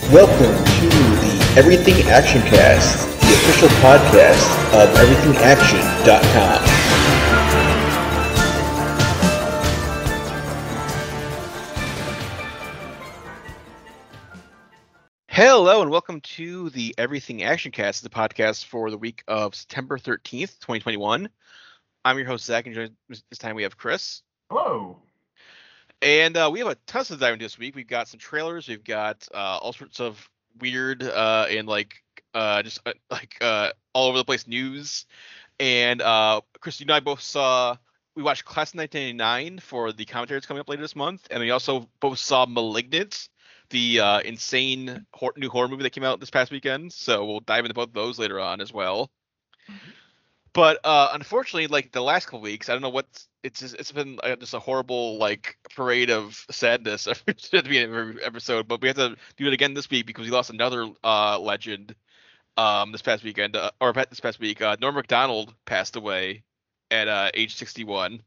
Welcome to the Everything Action Cast, the official podcast of EverythingAction.com. Hello and welcome to the Everything Action Cast, the podcast for the week of September 13th, 2021. I'm your host, Zach, and this time we have Chris. Hello. And we have a ton to dive into this week. We've got some trailers. We've got all sorts of weird and all over the place news. And Chris, you and I both we watched Class of 1999 for the commentary that's coming up later this month. And we also both saw Malignant, the insane new horror movie that came out this past weekend. So we'll dive into both of those later on as well. But unfortunately, like the last couple weeks, I don't know it's been just a horrible parade of sadness at the beginning of every episode. But we have to do it again this week because we lost another legend this past weekend this past week. Norm Macdonald passed away at age 61.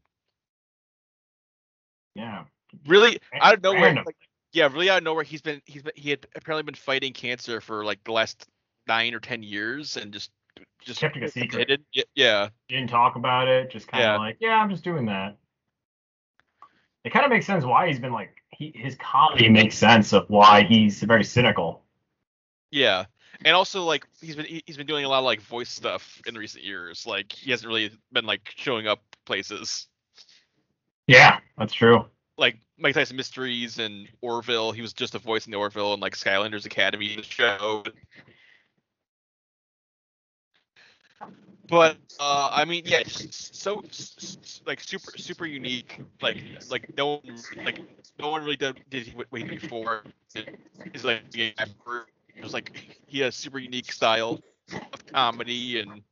Yeah. Really out of nowhere. Really out of nowhere. He had apparently been fighting cancer for like the last 9 or 10 years and just kept it a secret. Yeah. Didn't talk about it. Just kind of I'm just doing that. It kind of makes sense why he's been his comedy makes sense of why he's very cynical. Yeah. And also he's been doing a lot of voice stuff in recent years. Like he hasn't really been showing up places. Yeah, that's true. Like Mike Tyson Mysteries and Orville, he was just a voice in the Orville and Skylanders Academy show. But just so super unique. No one really did what he did before. He's it was he has super unique style of comedy and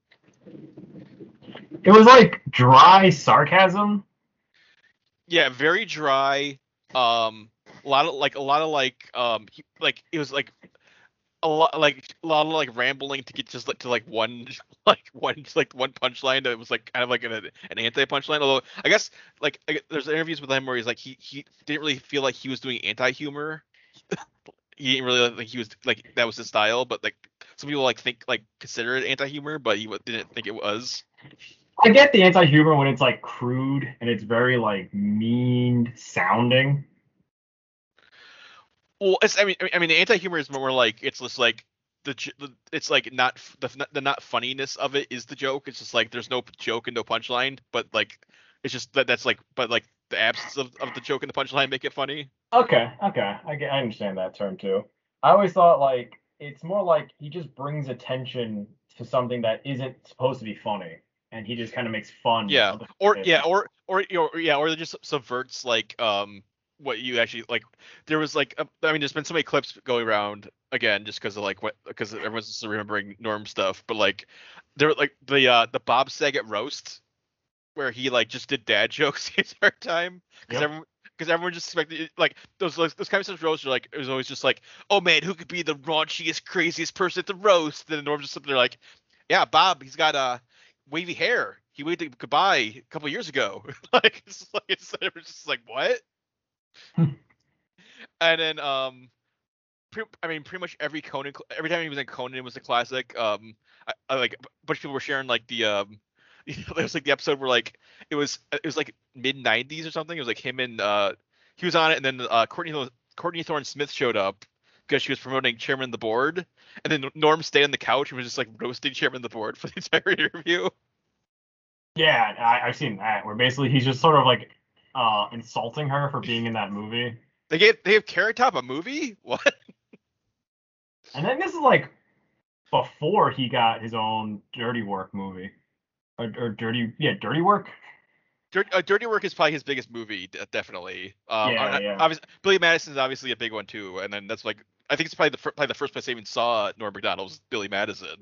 it was dry sarcasm. Yeah, very dry. A lot of rambling to get just to one one punchline that was kind of an anti punchline. Although I guess there's interviews with him where he's he didn't really feel like he was doing anti humor. He didn't really he was that was his style, but some people consider it anti humor, but he didn't think it was. I get the anti humor when it's crude and it's very mean sounding. Well, the anti-humor is more it's just it's not the not funniness of it is the joke. It's just there's no joke and no punchline, but it's just that's but the absence of the joke and the punchline make it funny. Okay, I understand that term too. I always thought it's more he just brings attention to something that isn't supposed to be funny, and he just kind of makes fun. Yeah, or it just subverts what you actually there was there's been so many clips going around again just because of because everyone's just remembering Norm stuff, but there were the Bob Saget roast where he just did dad jokes the entire time because everyone just expected those kind of roasts are it was always just oh man, who could be the raunchiest craziest person at the roast, and then Norm's just sitting there yeah, Bob, he's got wavy hair, he waved goodbye a couple years ago. It's just what. And then pretty much every time he was in Conan, it was a classic. A bunch of people were sharing there was the episode where it was mid 90s or something. It was him and he was on it, and then Courtney Thorne Smith showed up because she was promoting Chairman of the Board, and then Norm stayed on the couch and was just roasting Chairman of the Board for the entire interview. Yeah, I've seen that where basically he's just sort of insulting her for being in that movie. They gave Carrot Top a movie? What? And then this is before he got his own Dirty Work movie. Or Dirty Work? Dirty Work is probably his biggest movie, definitely. Obviously, Billy Madison's obviously a big one too, and then that's I think it's probably the first place I even saw Norm Macdonald's Billy Madison.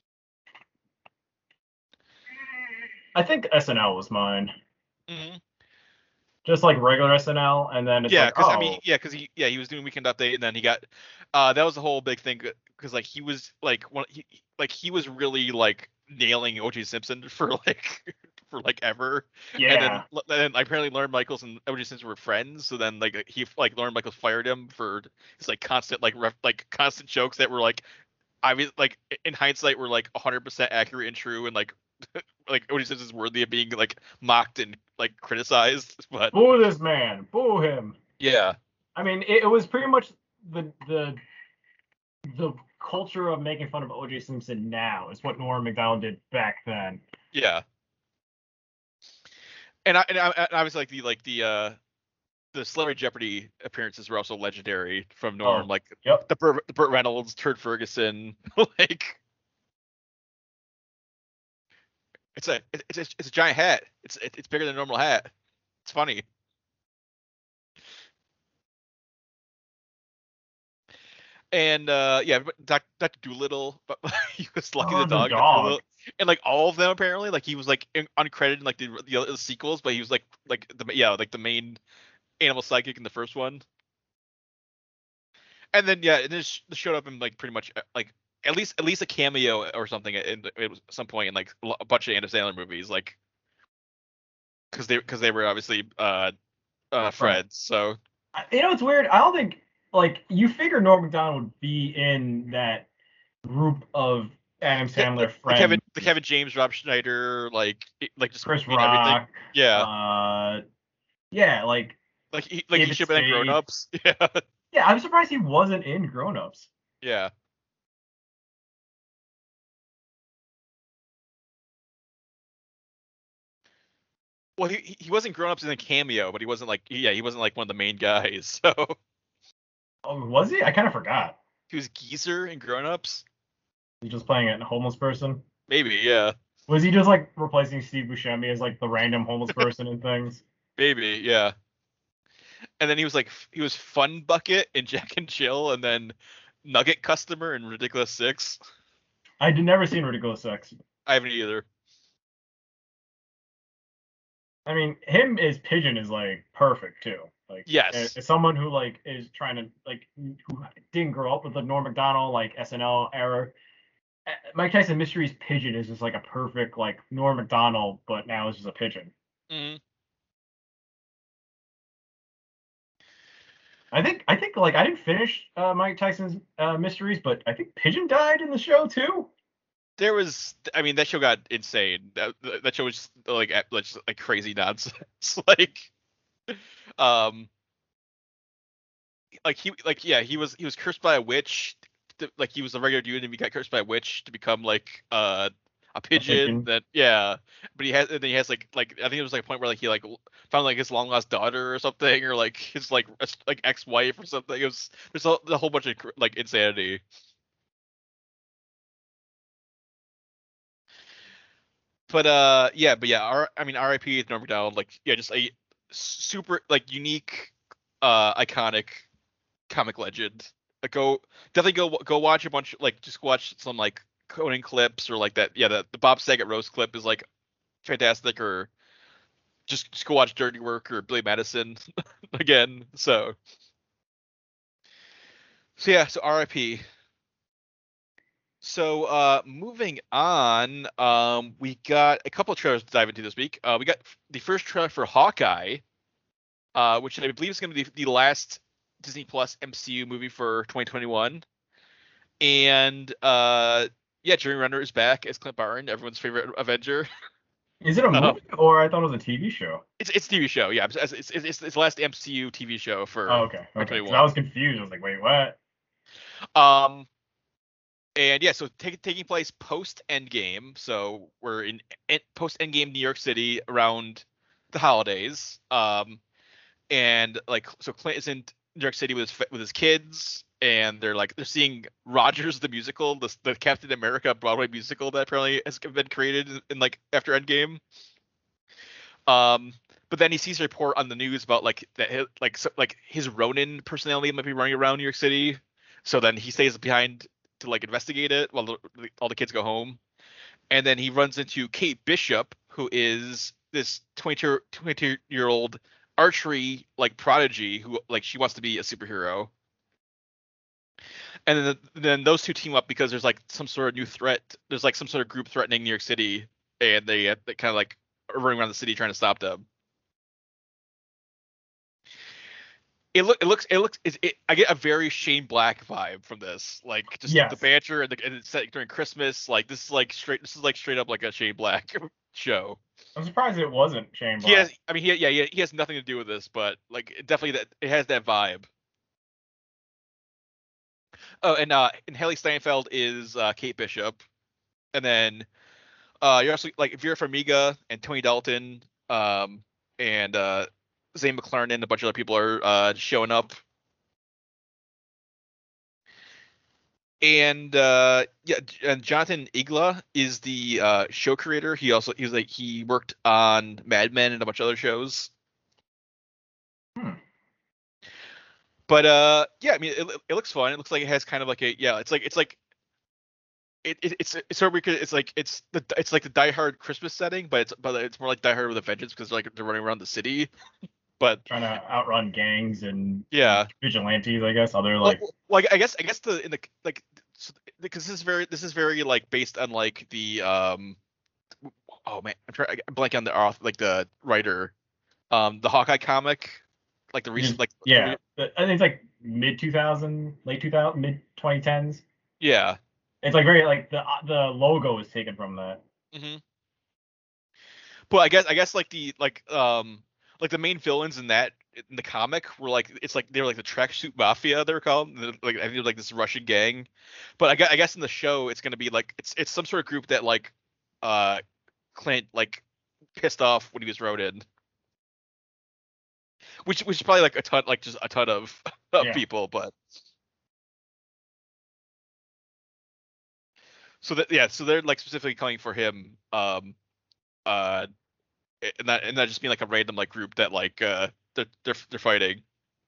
I think SNL was mine. Mm-hmm. Just regular SNL, and then it's because he was doing Weekend Update, and then he got that was the whole big thing because he was he was really nailing O.J. Simpson for for like ever. Yeah. And then apparently Lorne Michaels and O.J. Simpson were friends. So then like he like Lorne Michaels fired him for his like constant like constant jokes that were like I mean like in hindsight were like 100% accurate and true and like O.J. Simpson's worthy of being like mocked and like criticized. But Boo this man. Boo him. yeah, I mean, it was pretty much the culture of making fun of O.J. Simpson now is what Norm Macdonald did back then. yeah. And obviously the Celebrity Jeopardy appearances were also legendary from Norm, Oh, like yep. the Burt Reynolds, Turd Ferguson, like it's a giant hat. It's bigger than a normal hat. It's funny. And yeah, Dr. Doolittle, but he was Lucky the Oh, the dog, Dr. dog. Doolittle, and like all of them apparently, like he was like uncredited in like the other sequels, but he was like the main animal psychic in the first one. And then yeah, it just showed up in like pretty much like at least a cameo or something at some point in like a bunch of Adam Sandler movies, like because they were obviously Right. friends. So You know, it's weird. I don't think like you figure Norm Macdonald would be in that group of Adam yeah, Sandler Kevin friends. the Kevin James, Rob Schneider, like just Chris everything. Rock. Yeah, Yeah, like like he David should have been in Grown Spade. Ups. Yeah, Yeah, I'm surprised he wasn't in Grown Ups. yeah. Well, he wasn't Grown Ups in a cameo, but he wasn't like he wasn't like one of the main guys. So Oh, was he? I kind of forgot. he was Geezer in Grown Ups. He just playing a homeless person. Maybe, yeah, Was he just like replacing Steve Buscemi as like the random homeless person and things? maybe, yeah. And then he was Fun Bucket in Jack and Jill, and then Nugget Customer in Ridiculous Six. I did never seen Ridiculous Six. I haven't either. I mean, him as Pigeon is like perfect too. Like Yes. as someone who like is trying to like who didn't grow up with the Norm Macdonald like SNL era. Mike Tyson Mysteries Pigeon is just like a perfect like Norm Macdonald, but now it's just a pigeon. Mm. I think like I didn't finish Mike Tyson's Mysteries, but I think Pigeon died in the show too. There was, I mean, that show got insane. That show was just like crazy nonsense. Um, he was cursed by a witch. Like he was a regular dude and he got cursed by a witch to become like a A pigeon. pigeon. That yeah, but he has like I think it was like a point where like he like found like his long lost daughter or something, or like his like ex wife or something. It was there's a whole bunch of like insanity. But yeah, I mean R.I.P. Norm Macdonald, like yeah, just a super like unique, iconic comic legend. Like definitely go watch a bunch, like just watch some like Conan clips or like that. Yeah, the Bob Saget roast clip is like fantastic. Or just go watch Dirty Work or Billy Madison again. So yeah, so R.I.P. So moving on, we got a couple of trailers to dive into this week. We got the first trailer for Hawkeye, which I believe is going to be the last Disney Plus MCU movie for 2021. And yeah, Jeremy Renner is back as Clint Barton, everyone's favorite Avenger. Is it a Uh, movie or I thought it was a TV show? it's a TV show, yeah. It's the last MCU TV show Oh, for okay, okay. Because I 2021. was confused. I was like, wait, what? Um, and yeah, so taking place post Endgame, so we're in post Endgame New York City around the holidays. And like so Clint is in New York City with his kids, and they're seeing Rogers the musical, the Captain America Broadway musical that apparently has been created in like after Endgame. Um, but then he sees a report on the news about like that like his Ronin personality might be running around New York City. So then he stays behind to like investigate it while all the kids go home. And then he runs into Kate Bishop, who is this 22-year-old archery like prodigy who like she wants to be a superhero. And then those two team up because there's like some sort of new threat. There's like some sort of group threatening New York City, and they kind of like running around the city trying to stop them. I get a very Shane Black vibe from this, like just the Yes. banter and it's set during Christmas. Like this is like straight up like a Shane Black show. I'm surprised it wasn't Shane He Black. has, I mean, he has nothing to do with this, but like definitely that it has that vibe. Oh, and Haley Steinfeld is Kate Bishop, and then you're also like Vera Farmiga and Tony Dalton, and Zane McClarnon, and a bunch of other people are showing up. And yeah, and Jonathan Igla is the show creator. He worked on Mad Men and a bunch of other shows. But yeah, I mean it looks fun. It looks like it has kind of like it's sort of weird 'cause it's like the Die Hard Christmas setting, but it's more like Die Hard with a Vengeance because like they're running around the city. But Trying to outrun gangs and yeah, vigilantes, I guess. Other well, like like I guess the in the like because this is very like based on like the oh man, I'm blanking on the author, like the writer, the Hawkeye comic, like the recent like yeah, I think it's like mid 2000, late 2000, mid 2010s. yeah. It's like very like the logo is taken from that. Hmm. But I guess like the main villains in the comic were like they were like the tracksuit mafia they're called, like I think like this Russian gang. But I guess in the show it's gonna be like it's some sort of group that like Clint like pissed off when he was wrote in, which is probably like a ton, like just a ton of Yeah. people. But so they're like specifically coming for him, uh and not just being like a random like group that like they're fighting.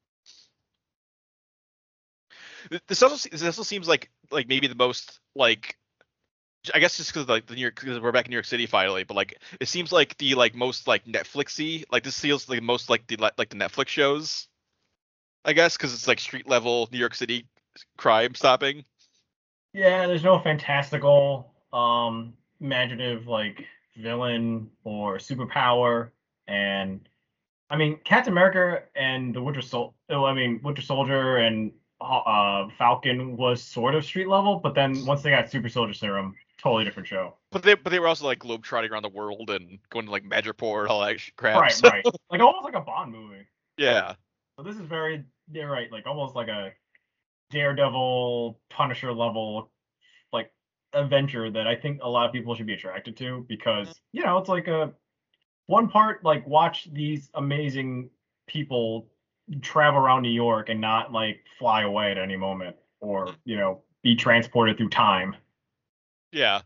This also seems like maybe the most like, I guess just because like the New York, because we're back in New York City finally, but like it seems like the like most like Netflixy, like this feels like most like the Netflix shows, I guess, because it's like street level New York City crime stopping. Yeah, there's no fantastical, imaginative like villain or superpower, and I mean Captain America and the Winter Soldier and Falcon was sort of street level, but then once they got Super Soldier Serum, totally different show. But they were also like globetrotting around the world and going to like Madripoor and all that crap. Right, So right, like almost like a Bond movie. yeah, So this is very, you're right, like almost like a Daredevil, Punisher level like adventure that I think a lot of people should be attracted to because it's like a one part like watch these amazing people travel around New York and not like fly away at any moment or be transported through time. yeah.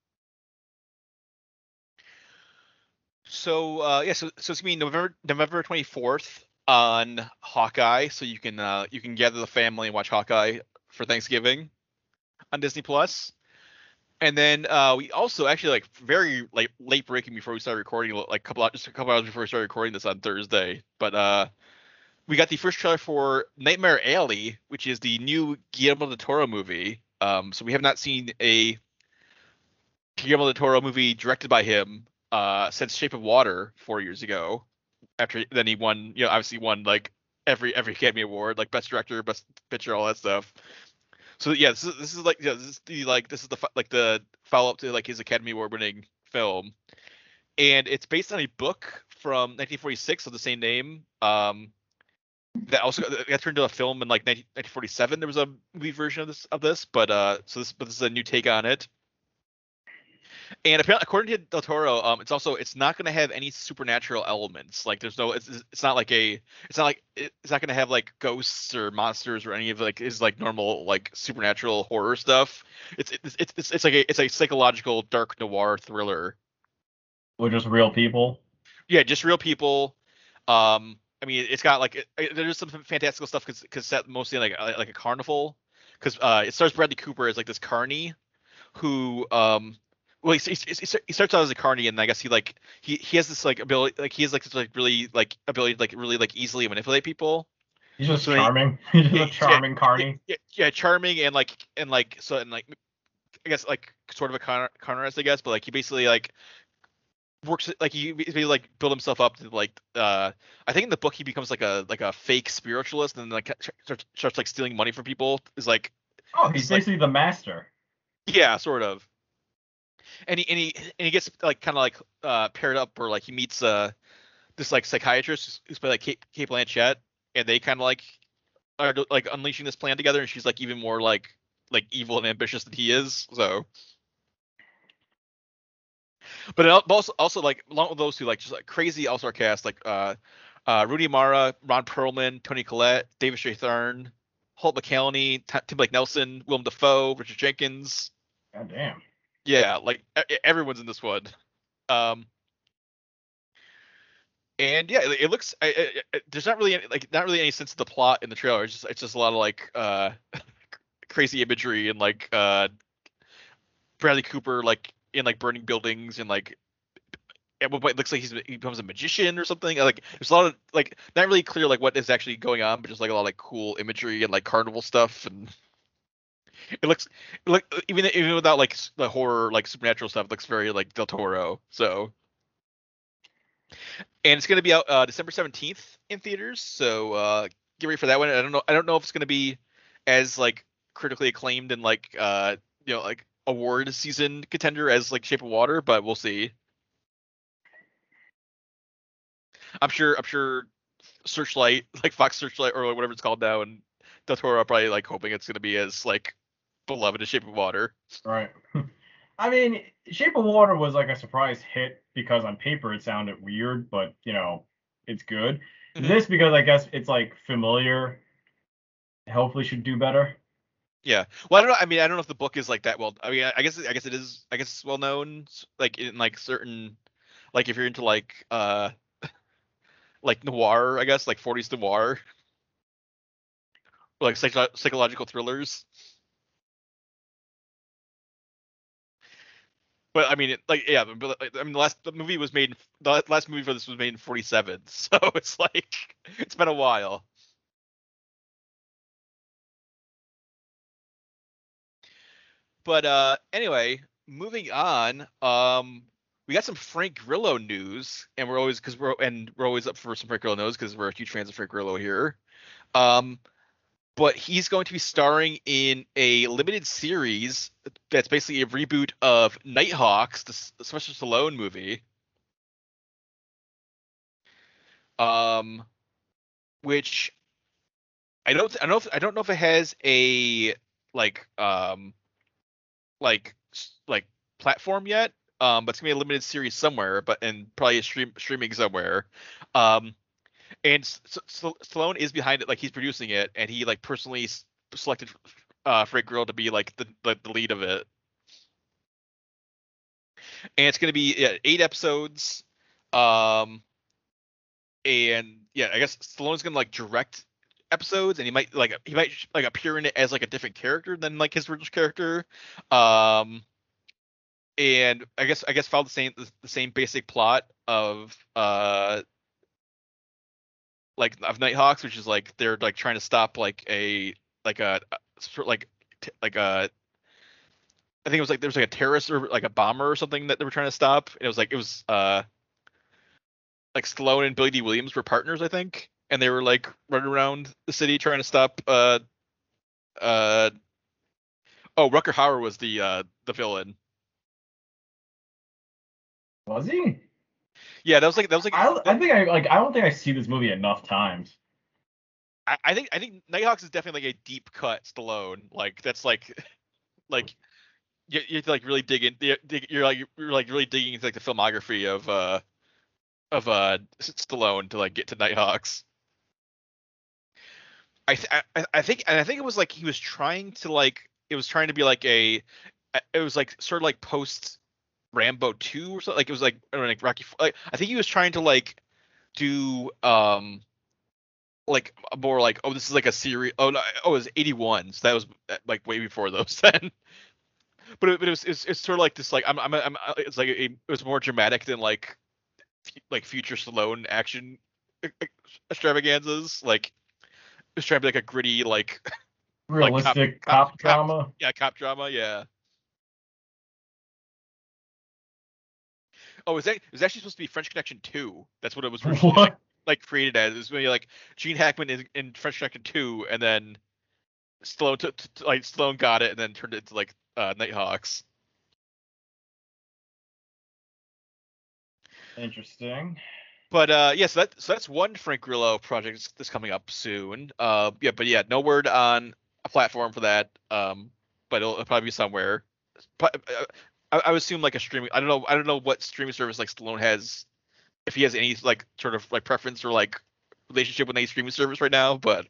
So yeah, so it's gonna be November 24th on Hawkeye, so you can gather the family and watch Hawkeye for Thanksgiving on Disney Plus. And then we also actually like very like late breaking before we started recording, like just a couple hours before we started recording this on Thursday. But we got the first trailer for Nightmare Alley, which is the new Guillermo del Toro movie. So we have not seen a Guillermo del Toro movie directed by him since Shape of Water 4 years ago. After then he won, obviously won like every Academy Award, like Best Director, Best Picture, all that stuff. So yeah, this is like this is the follow up to like his Academy Award winning film, and it's based on a book from 1946 of the same name. That also got turned into a film in like 1947. There was a movie version of this, but this is a new take on it. And apparently, according to Del Toro, it's not going to have any supernatural elements. Like there's no, it's not like it's not going to have like ghosts or monsters or any of like his like normal like supernatural horror stuff. It's like it's a psychological dark noir thriller. We're just real people. Yeah, just real people. I mean, it's got like there's some fantastical stuff because set mostly like a carnival because it stars Bradley Cooper as like this carny who well he starts out as a carny and I guess he has this like ability like he has like this like really like ability to like really like easily manipulate people. He's just So charming. He's just a charming carny. Yeah, charming and like I guess like sort of a con artist I guess, but like he basically like works like he like build himself up to like I think in the book he becomes like a fake spiritualist and then like starts like stealing money from people. Is like Oh, he's it's like basically the master. yeah, sort of. And he gets like kind of like paired up or like he meets this like psychiatrist who's played like Kate Blanchett, and they kind of like are like unleashing this plan together, and she's like even more like evil and ambitious than he is. So, but also like along with those two, like just like crazy all-star cast, like Rooney Mara, Ron Perlman, Tony Collette, David Strathairn, Holt McCallany, Tim Blake Nelson, Willem Dafoe, Richard Jenkins. God damn. Yeah, like everyone's in this one. Um, and yeah, it looks. There's not really not really any sense of the plot in the trailer. It's just a lot of like crazy imagery and like Bradley Cooper like in like burning buildings and like at one point it looks like he becomes a magician or something. Like there's a lot of like not really clear like what is actually going on, but just like a lot of like cool imagery and like carnival stuff, and it looks like even without like the horror like supernatural stuff, it looks very like Del Toro. So and it's gonna be out December 17th in theaters. So get ready for that one. I don't know if it's gonna be as like critically acclaimed and like like award season contender as like Shape of Water, but we'll see. I'm sure Searchlight, like Fox Searchlight or whatever it's called now, and Del Toro are probably like hoping it's gonna be as like beloved as Shape of Water. Right. I mean, Shape of Water was like a surprise hit because on paper it sounded weird, but it's good. Mhm. This because I guess it's like familiar, hopefully should do better. Yeah. Well, I don't know. I mean, I don't know if the book is like that well. I mean, I guess it is. I guess it's well known, like in like certain, like if you're into like noir, I guess like 40s noir, or like psychological thrillers. But I mean, like yeah, but I mean, the last movie for this was made in 47, so it's like it's been a while. But anyway, moving on. We got some Frank Grillo news, and we're always up for some Frank Grillo news because we're huge fans of Frank Grillo here. Um, but he's going to be starring in a limited series that's basically a reboot of Nighthawks, the Sylvester Stallone movie. Um, which I don't know if it has a like like platform yet. But it's gonna be a limited series somewhere, but and probably streaming somewhere. Um, and Stallone is behind it, like he's producing it, and he like personally selected Frank Grillo to be like the lead of it. And it's gonna be 8 episodes. Um, and yeah, I guess Stallone's gonna like direct episodes, and he might appear in it as like a different character than like his original character. Um, and I guess follow the same basic plot of like of Nighthawks, which is like they're like trying to stop like a sort of like a I think it was like there was like a terrorist or like a bomber or something that they were trying to stop. And it was like Stallone and Billy D. Williams were partners, I think, and they were like running around the city trying to stop uh oh, Rucker Hauer was the villain. Was he? Yeah, that was like I don't think I see this movie enough times. I think Nighthawks is definitely like a deep cut Stallone. Like that's like you have to like really dig in. You're like really digging into like the filmography of Stallone to like get to Nighthawks. I think it was like he was trying to like it was trying to be like it was like sort of like post Rambo 2 or something. Like it was like I don't know, like Rocky. Like, I think he was trying to like do like more like oh this is like a series. Oh no, oh it was 81. So that was like way before those then. But it's sort of like this like it's like it was more dramatic than like future Stallone action extravaganzas. Like it was trying to be like a gritty like Realistic cop drama. yeah, cop drama, yeah. Oh, it was actually supposed to be French Connection 2. That's what it was originally What? like created as. It was really like Gene Hackman in French Connection 2, and then Stallone got it and then turned it into like Nighthawks. Interesting. But yeah, so that's one Frank Grillo project that's coming up soon. Yeah, no word on a platform for that. But it'll probably be somewhere. I would assume like a streaming. I don't know what streaming service like Stallone has, if he has any like sort of like preference or like relationship with any streaming service right now. But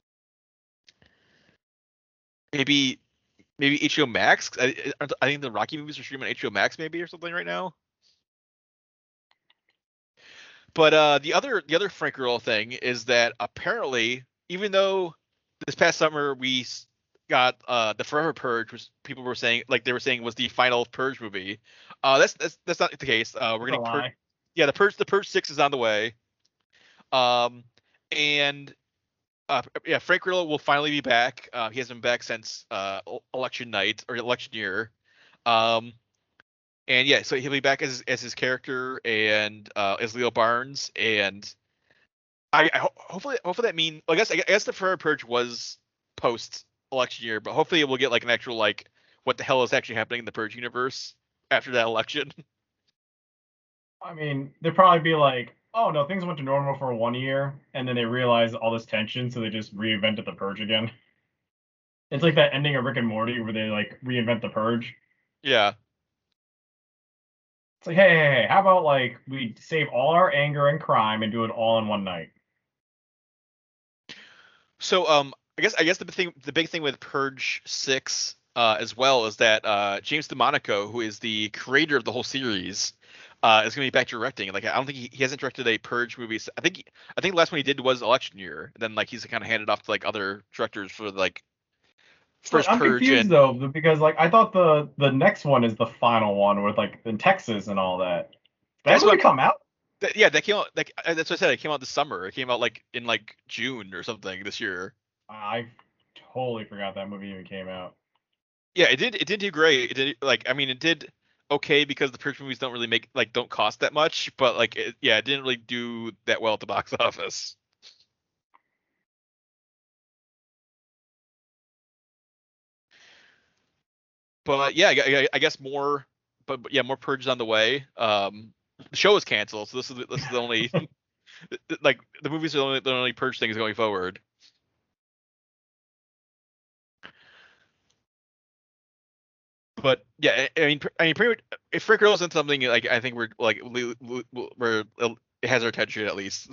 maybe HBO Max. I think the Rocky movies are streaming on HBO Max maybe or something right now. But the other Frank Grillo thing is that apparently, even though this past summer we got the Forever Purge, which people were saying like they were saying was the final Purge movie, that's not the case. We're That's a getting lie. Yeah, the Purge 6 is on the way. Um, and yeah, Frank Grillo will finally be back. He hasn't been back since election night or election year. Um, and yeah, so he'll be back as his character and as Leo Barnes. And hopefully that mean I guess the Forever Purge was post election year, but hopefully we'll get like an actual like what the hell is actually happening in the Purge universe after that election. I mean, they'd probably be like, oh no, things went to normal for 1 year, and then they realized all this tension, so they just reinvented the purge again. It's like that ending of Rick and Morty where they like reinvent the purge. Yeah. It's like, hey, how about like we save all our anger and crime and do it all in one night? So I guess the big thing with Purge 6 as well is that James DeMonaco, who is the creator of the whole series, is going to be back directing. Like I don't think he hasn't directed a Purge movie. I think the last one he did was election year. And then like he's kind of handed off to like other directors for like But first I'm Purge confused and though because like I thought the next one is the final one with like in Texas and all that. Did that that's movie what come out? yeah, that came out like that's what I said. It came out this summer. It came out like in like June or something this year. I totally forgot that movie even came out. Yeah, it did do great. It did like I mean it did okay because the Purge movies don't really don't cost that much, but like it didn't really do that well at the box office. But yeah, I guess more, but yeah, more Purges on the way. The show is canceled, so this is the only like the movies are the only Purge things going forward. But yeah, I mean, pretty much, if Frick Girl isn't something like I think we're like we're it has our attention at least.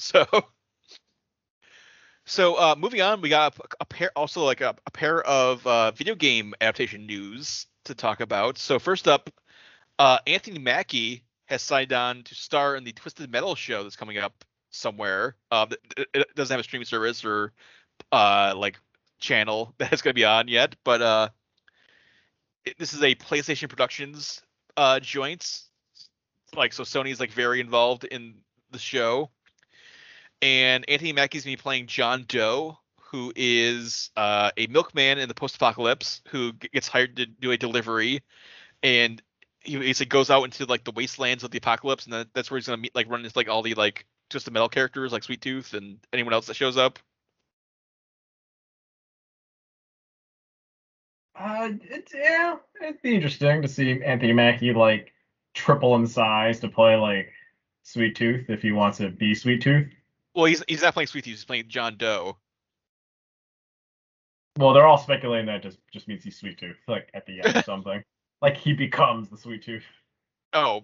So moving on, we got a pair also like a pair of video game adaptation news to talk about. So first up, Anthony Mackie has signed on to star in the Twisted Metal show that's coming up somewhere. It doesn't have a streaming service or like channel that it's going to be on yet, but this is a PlayStation Productions joint. Like so, Sony's like very involved in the show, and Anthony Mackie's gonna be playing John Doe, who is a milkman in the post-apocalypse who gets hired to do a delivery, and he basically goes out into like the wastelands of the apocalypse, and that's where he's gonna meet like run into like all the like just the metal characters like Sweet Tooth and anyone else that shows up. Yeah, it'd be interesting to see Anthony Mackie like triple in size to play like Sweet Tooth if he wants to be Sweet Tooth. Well, he's not playing Sweet Tooth; he's playing John Doe. Well, they're all speculating that just means he's Sweet Tooth, like at the end or something. Like he becomes the Sweet Tooth. Oh,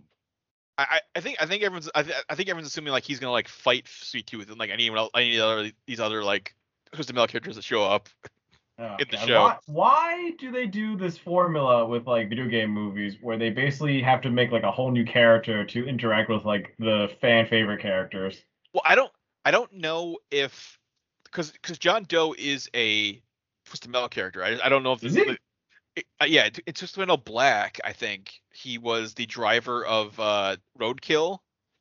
I think everyone's assuming like he's gonna like fight Sweet Tooth and like any other these other like Twisted Metal characters that show up Oh in the god, show. why do they do this formula with like video game movies where they basically have to make like a whole new character to interact with like the fan favorite characters? Well, I don't know if because John Doe is a Twisted Metal character. I don't know if Is he? yeah, it's Twisted Metal Black. I think he was the driver of Roadkill.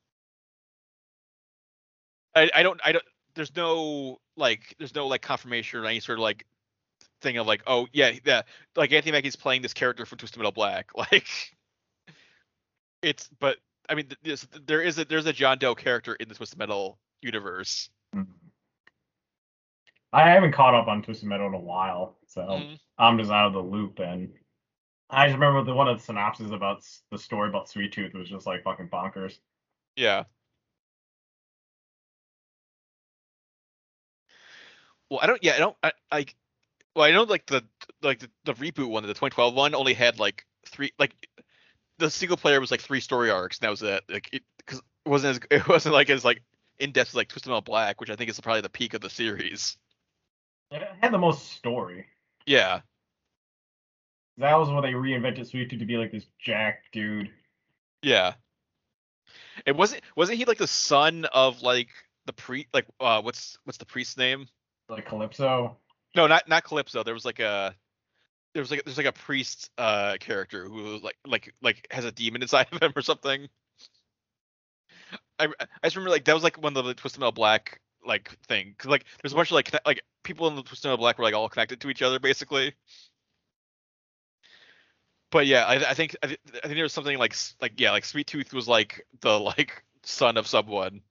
I don't. There's no like confirmation or any sort of like thing of like oh yeah like Anthony Mackie's playing this character from Twisted Metal Black. Like it's but I mean, there's a John Doe character in the Twisted Metal universe. I haven't caught up on Twisted Metal in a while, so Mm-hmm. I'm just out of the loop. And I just remember one of the synopses about the story about Sweet Tooth was just like fucking bonkers. Yeah. Well, I don't. Yeah, I don't. I well, I know like the reboot one, the 2012 one, only had like three. Like the single player was like 3 story arcs, and that was it. Like because it wasn't like as like in depth as like Twisted Metal Black, which I think is probably the peak of the series. It had the most story. Yeah. That was when they reinvented Sweet Tooth to be like this jack dude. Yeah. It wasn't he like the son of like the like what's the priest's name? Like Calypso. No, not Calypso. There's like a priest character who like has a demon inside of him or something. I just remember like that was like one of the Twisted Metal Black like thing, because like there's a bunch of like people in the Twisted Metal Black were like all connected to each other basically. But yeah, I think there was something like yeah, like Sweet Tooth was like the like son of someone.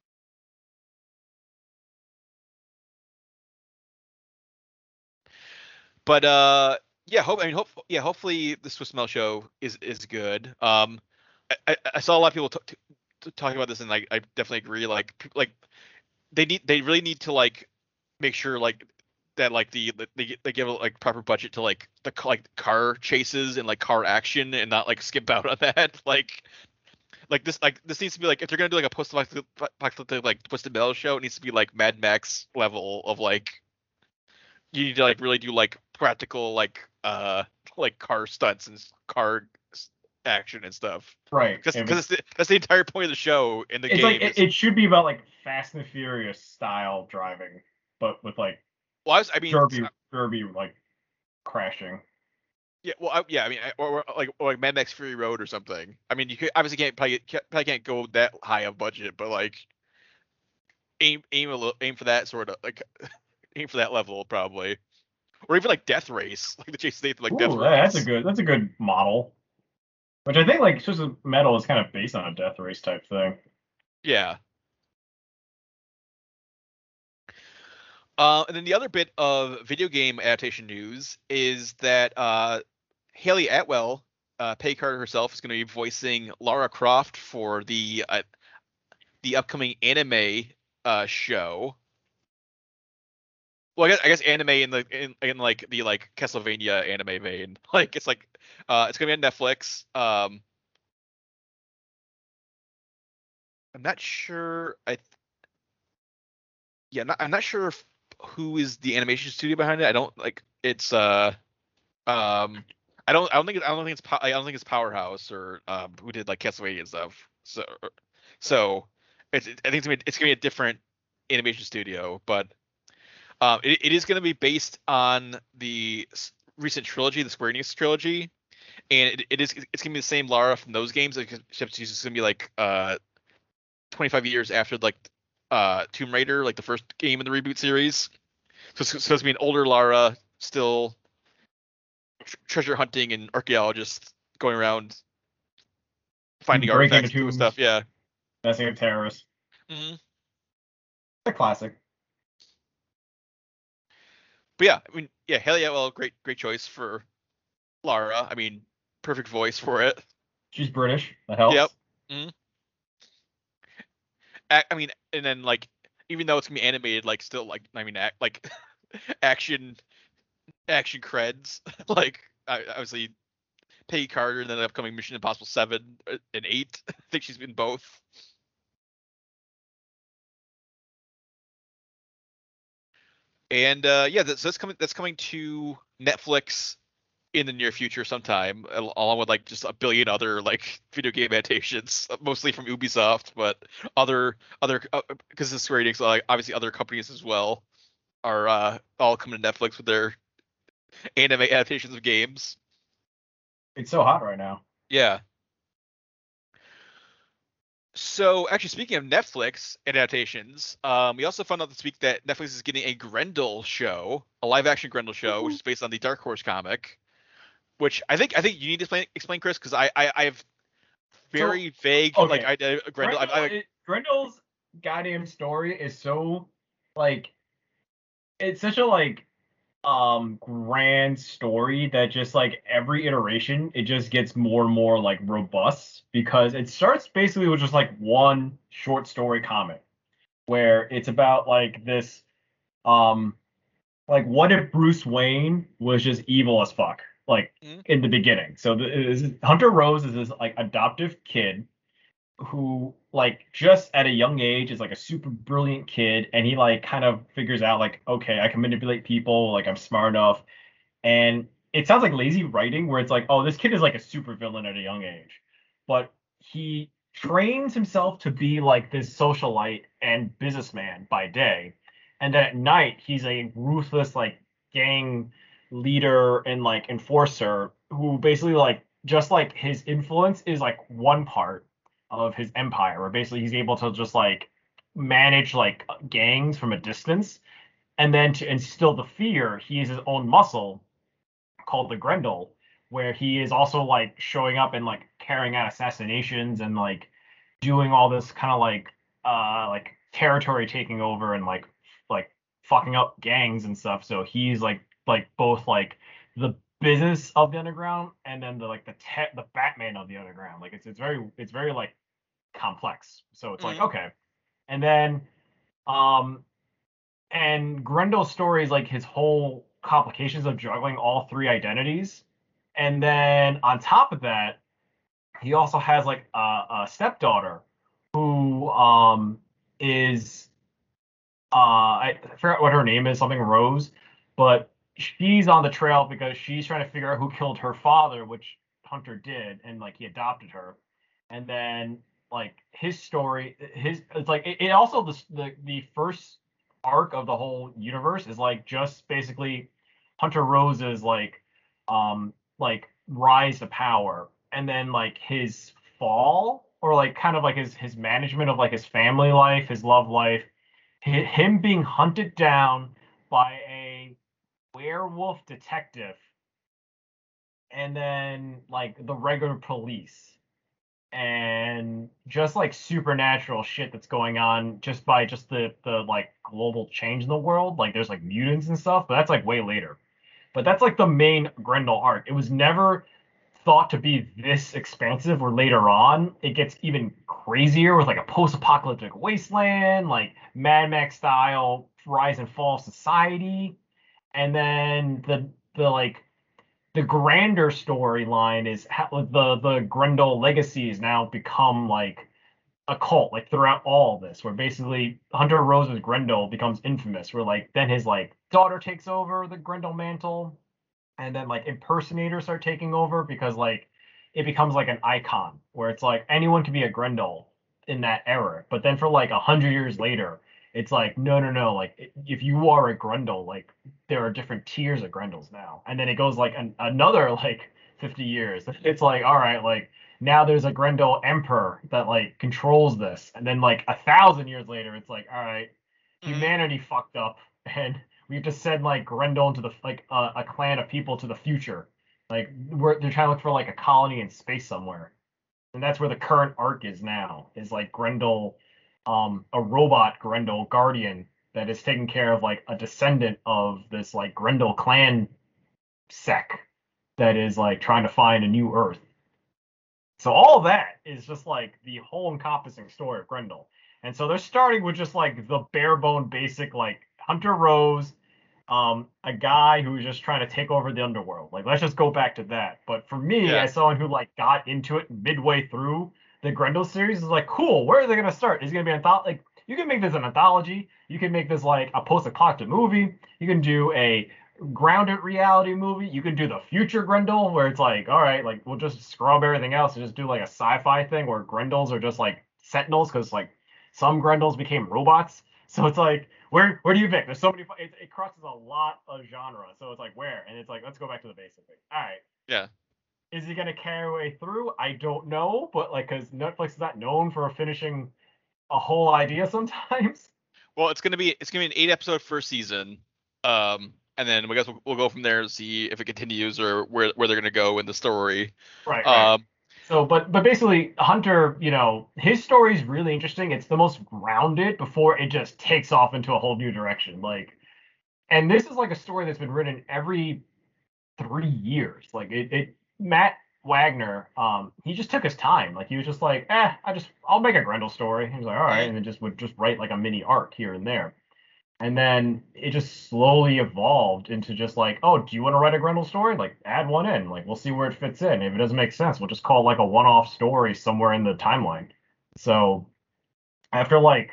But yeah, hopefully the Swiss Mel show is good. I saw a lot of people talking about this, and like I definitely agree. Like they really need to like make sure like that like they give like proper budget to like the like car chases and like car action, and not like skip out on that. This needs to be like, if they're gonna do like a post-apocalyptic like Twisted Metal show, it needs to be like Mad Max level of like, you need to like really do like practical like car stunts and car action and stuff. Right. Because that's the entire point of the show in the it's game. Like it should be about like Fast and Furious style driving, but with like I mean, Derby like crashing. yeah, well, yeah, I mean, or like Mad Max Fury Road or something. I mean, you could obviously probably can't go that high of budget, but like aim for that sort of like aim for that level probably, or even like Death Race, like the Jason Statham like Death Ooh, Race. that's a good model. Which I think like Twisted Metal is kind of based on a Death Race type thing. Yeah. And then the other bit of video game adaptation news is that Haley Atwell, Peggy Carter herself, is going to be voicing Lara Croft for the upcoming anime show. Well, I guess anime in like the like Castlevania anime vein. Like it's like it's gonna be on Netflix. I'm not sure. I'm not sure who is the animation studio behind it. I don't like it's I don't think it's Powerhouse or who did like Castlevania and stuff. So I think it's gonna be a different animation studio, but it is gonna be based on the recent trilogy, the Square Enix trilogy, and it's gonna be the same Lara from those games, except she's just gonna be like 25 years after like Tomb Raider, like the first game in the reboot series. So it's gonna be an older Lara, still treasure hunting and archaeologist going around finding artifacts and doing stuff. Yeah. Messing with terrorists. Mm-hmm. A classic. But yeah, I mean, yeah, Haley Atwell, great choice for Lara. I mean, perfect voice for it. She's British. That helps. Yep. Mm-hmm. I mean, and then like, even though it's gonna be animated, like still like, I mean, like action creds. Like obviously Peggy Carter and then the upcoming Mission Impossible 7 and 8. I think she's been both. And yeah, that's coming to Netflix in the near future sometime, along with like just a billion other like video game adaptations, mostly from Ubisoft, but other because the Square Enix, like obviously other companies as well, are all coming to Netflix with their anime adaptations of games. It's so hot right now. Yeah. So actually, speaking of Netflix adaptations, we also found out this week that Netflix is getting a Grendel show, a live-action Grendel show, which is based on the Dark Horse comic. Which I think you need to explain Chris, because I have very vague. okay. Like Grendel. Grendel's goddamn story is so like it's such a like grand story that just like every iteration it just gets more and more like robust because it starts basically with just like one short story comic where it's about like this like what if Bruce Wayne was just evil as fuck like Mhm. in the beginning. So Hunter Rose is this like adoptive kid who like just at a young age is like a super brilliant kid and he like kind of figures out like okay, I can manipulate people, like I'm smart enough. And it sounds like lazy writing where it's like, oh, this kid is like a super villain at a young age. But he trains himself to be like this socialite and businessman by day. And then at night, he's a ruthless like gang leader and like enforcer who basically like just like his influence is like one part of his empire, where basically he's able to just like manage like gangs from a distance. And then to instill the fear, he is his own muscle called the Grendel, where he is also like showing up and like carrying out assassinations and like doing all this kind of like territory taking over and like fucking up gangs and stuff. So he's like both like the business of the underground and then the like the Batman of the underground. Like it's very like complex. So it's like Mhm. okay. And then um and Grendel's story is like his whole complications of juggling all three identities. And then on top of that, he also has like a stepdaughter who is I forgot what her name is, something Rose, but she's on the trail because she's trying to figure out who killed her father, which Hunter did, and like he adopted her. And then like his story, his it's like it also the first arc of the whole universe is like just basically Hunter Rose's like rise to power, and then like his fall or like kind of like his management of like his family life, his love life, him being hunted down by a werewolf detective and then like the regular police and just like supernatural shit that's going on just by just the like global change in the world, like there's like mutants and stuff, but that's like way later. But that's like the main Grendel arc. It was never thought to be this expansive, or later on it gets even crazier with like a post-apocalyptic wasteland, like Mad Max style rise and fall of society. And then the like the grander storyline is how the Grendel legacy has now become like a cult, like throughout all of this, where basically Hunter Rose's Grendel becomes infamous, where like then his like daughter takes over the Grendel mantle, and then like impersonators start taking over because like it becomes like an icon where it's like anyone can be a Grendel in that era. But then for like 100 years later, it's like no, like if you are a Grendel, like there are different tiers of Grendels now, and then it goes like another like 50 years. It's like all right, like now there's a Grendel emperor that like controls this, and then like 1,000 years later, it's like all right, Mhm. humanity fucked up and we have to send like Grendel into the like a clan of people to the future. Like they're trying to look for like a colony in space somewhere, and that's where the current arc is now. Is like Grendel, a robot Grendel guardian that is taking care of like a descendant of this like Grendel clan sect that is like trying to find a new Earth. So all that is just like the whole encompassing story of Grendel. And so they're starting with just like the bare bone basic like Hunter Rose, a guy who's just trying to take over the underworld. Like let's just go back to that. But for me, Yeah. as someone who like got into it midway through the Grendel series, is like cool. Where are they gonna start? Is it gonna be like you can make this an anthology. You can make this like a post-apocalyptic movie. You can do a grounded reality movie. You can do the future Grendel, where it's like, all right, like we'll just scrub everything else and just do like a sci-fi thing where Grendels are just like sentinels because like some Grendels became robots. So it's like, where do you pick? There's so many. It crosses a lot of genre. So it's like where, and it's like let's go back to the basic thing. All right, Yeah. is he gonna carry away through? I don't know, but like because Netflix is not known for finishing a whole idea sometimes. Well, it's gonna be an 8 episode first season. And then we'll go from there and see if it continues or where they're gonna go in the story. Right, right. Um, but basically Hunter, his story is really interesting. It's the most grounded before it just takes off into a whole new direction. And this is like a story that's been written every 3 years. Matt Wagner, he just took his time. Like he was just like, I'll make a Grendel story. He was like, all right, Mhm. and then just would just write like a mini arc here and there. And then it just slowly evolved into just like, oh, do you want to write a Grendel story? Like, add one in. Like, we'll see where it fits in. If it doesn't make sense, we'll just call it like a one-off story somewhere in the timeline. So after like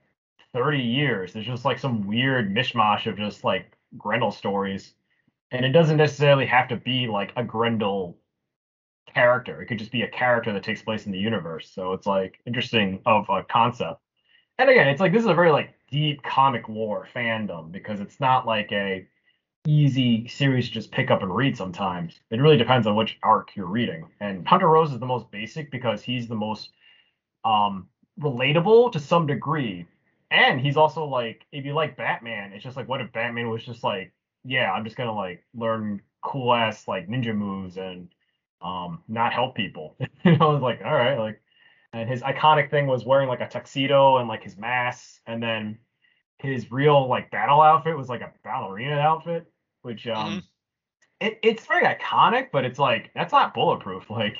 30 years, there's just like some weird mishmash of just like Grendel stories. And it doesn't necessarily have to be like a Grendel character. It could just be a character that takes place in the universe. So it's like interesting of a concept. And again, it's like this is a very like deep comic lore fandom because it's not like a easy series to just pick up and read sometimes. It really depends on which arc you're reading. And Hunter Rose is the most basic because he's the most um relatable to some degree. And he's also like, if you like Batman, it's just like, what if Batman was just like, yeah, I'm just gonna like learn cool ass like ninja moves and not help people. It's like, all right, like, and his iconic thing was wearing like a tuxedo and like his mask, and then his real like battle outfit was like a ballerina outfit, which Mhm. it's very iconic, but it's like that's not bulletproof. Like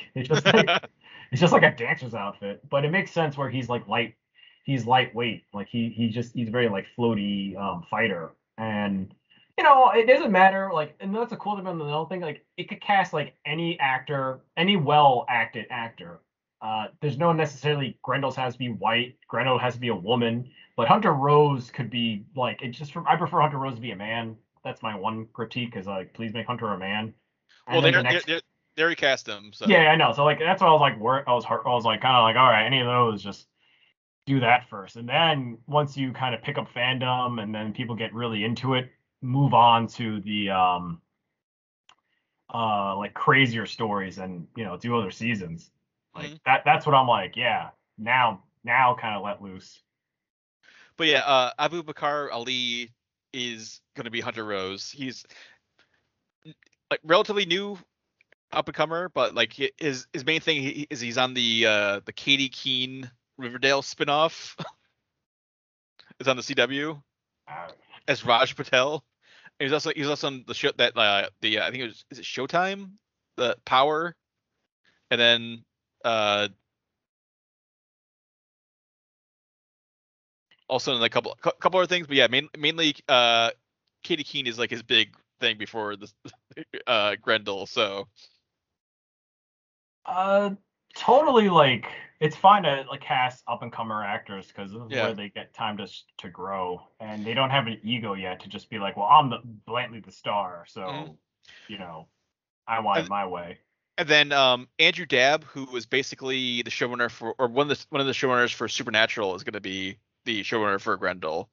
it's just like a dancer's outfit, but it makes sense where he's lightweight. Like he's very like floaty fighter, and it doesn't matter. Like, and that's a cool thing about the Nolan thing. Like it could cast like any actor, any well acted actor. There's no necessarily Grendel's has to be white. Grendel has to be a woman. But Hunter Rose could be like it just. I prefer Hunter Rose to be a man. That's my one critique is like, please make Hunter a man. Well, And then the next, they recast him, yeah, so I know. So like that's what I was like, I was like kind of like, all right, any of those, just do that first, and then once you kind of pick up fandom, and then people get really into it, move on to the like crazier stories, and do other seasons. Like mhm. that's what I'm like, yeah, now kind of let loose. But yeah, Abu Bakar Ali is going to be Hunter Rose. He's like relatively new up and comer, but like his main thing is he's on the Katie Keene Riverdale spinoff. It's on the CW Uh, as Raj Patel. And he's also on the show that I think it was is it Showtime, the Power, and then uh also in like couple other things. But yeah, mainly Katie Keene is like his big thing before this Grendel. So Uh, totally. Like it's fine to like cast up and comer actors because this is yeah. where they get time to grow, and they don't have an ego yet to just be like, well, I'm the blatantly the star, Mhm. so you know, I want it And my way. and then Andrew Dabb, who was basically the showrunner for, or one of the showrunners for Supernatural, is going to be the showrunner for Grendel.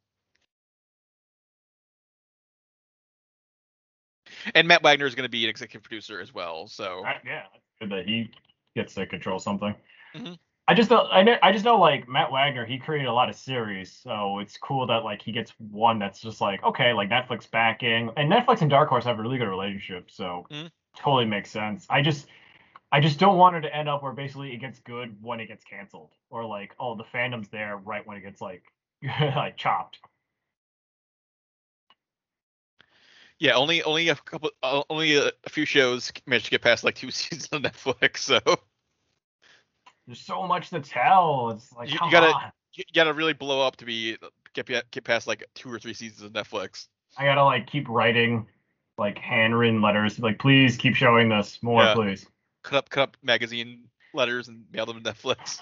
And Matt Wagner is going to be an executive producer as well. So Yeah, it's good that he gets to control something. mhm. I just know like Matt Wagner, he created a lot of series, so it's cool that like he gets one that's just like okay, like Netflix backing, and Netflix and Dark Horse have a really good relationship, so Mhm. totally makes sense. I just don't want it to end up where basically it gets good when it gets canceled, or like, oh, the fandom's there right when it gets like like chopped. Yeah, only a few shows managed to get past like two seasons on Netflix. So There's so much to tell. It's like, you come gotta on. you gotta really blow up to get past like two or three seasons of Netflix. I gotta like keep writing like handwritten letters. Like, please keep showing this more, Yeah, please. cut up magazine letters and mail them to Netflix.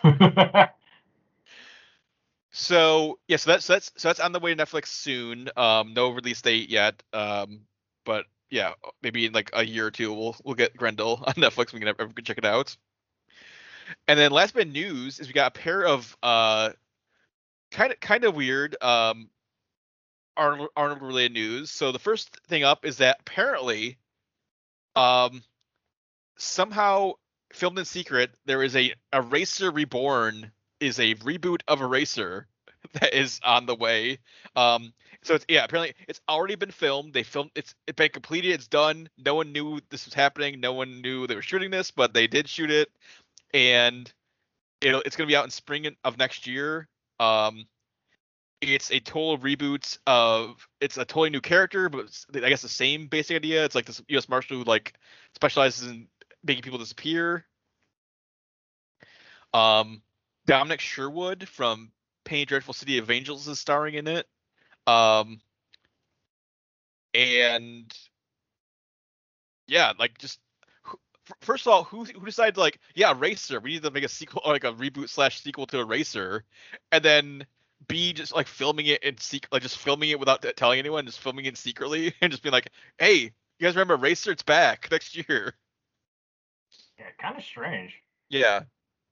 So yeah, so that's on the way to Netflix soon. No release date yet. But yeah, maybe in like a year or two we'll get Grendel on Netflix. Everyone can check it out. And then last bit of news is we got a pair of kind of weird Arnold related news. So the first thing up is that apparently um somehow filmed in secret there is a Eraser Reborn is a reboot of Eraser that is on the way. Um, so it's yeah, apparently it's already been filmed. It's been completed. It's done. No one knew this was happening. No one knew they were shooting this, but they did shoot it. and it's going to be out in spring of next year. It's a total reboot of it's a totally new character, but I guess the same basic idea. It's like this U.S. Marshal who like specializes in making people disappear. Dominic Sherwood from Penny Dreadful City of Angels is starring in it. And yeah, like just first of all, who decided like, yeah, Eraser, we need to make a sequel, or like a reboot / sequel to Eraser, and then B, just like filming it in like just filming it without telling anyone, just filming it secretly and just being like, hey, you guys remember Eraser? It's back next year. Yeah, kind of strange. Yeah.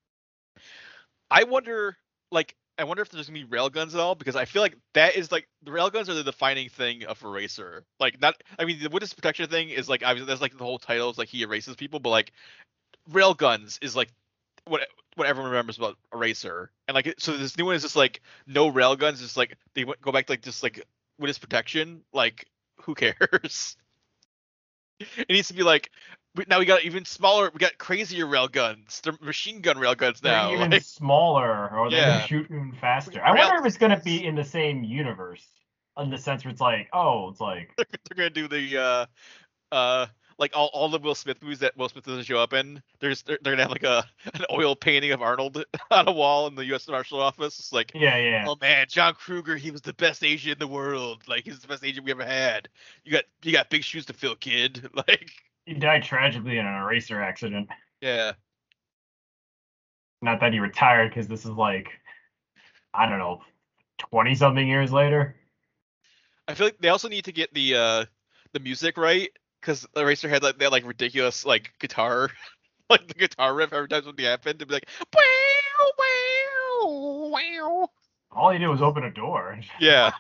I wonder if there's gonna be railguns at all, because I feel like that is like the railguns are the defining thing of Eraser. Like, not, I mean, the witness protection thing is like, obviously that's like the whole title is like he erases people, but like railguns is like what everyone remembers about Eraser. And like, so this new one is just like no railguns, just like they go back to like just like witness protection. Like, who cares? It needs to be like, now we got even smaller, we got crazier railguns. They're machine gun railguns They're now. even Like, smaller, or they yeah, shoot even faster. I wonder if it's gonna be in the same universe, in the sense where it's like, oh, it's like, they're gonna do the uh like all the Will Smith movies that Will Smith doesn't show up in. They're gonna have like an oil painting of Arnold on a wall in the U.S. Marshal Office. It's like, yeah. oh man, John Kruger, he was the best agent in the world. Like, he's the best agent we ever had. You got big shoes to fill, kid. Like, He died tragically in an eraser accident. yeah. Not that he retired, because this is like, I don't know, 20 something years later. I feel like they also need to get the music right, because Eraser had like that like ridiculous like guitar like the guitar riff every time something happened to be like, wow, wow, wow. All he did was open a door. Yeah.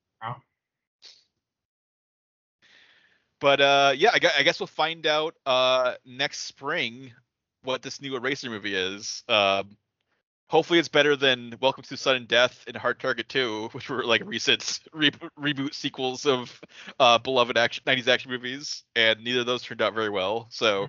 But yeah, I guess we'll find out next spring what this new Eraser movie is. Hopefully it's better than Welcome to Sudden Death and Hard Target 2, which were like recent reboot sequels of beloved 90s action movies, and neither of those turned out very well. So,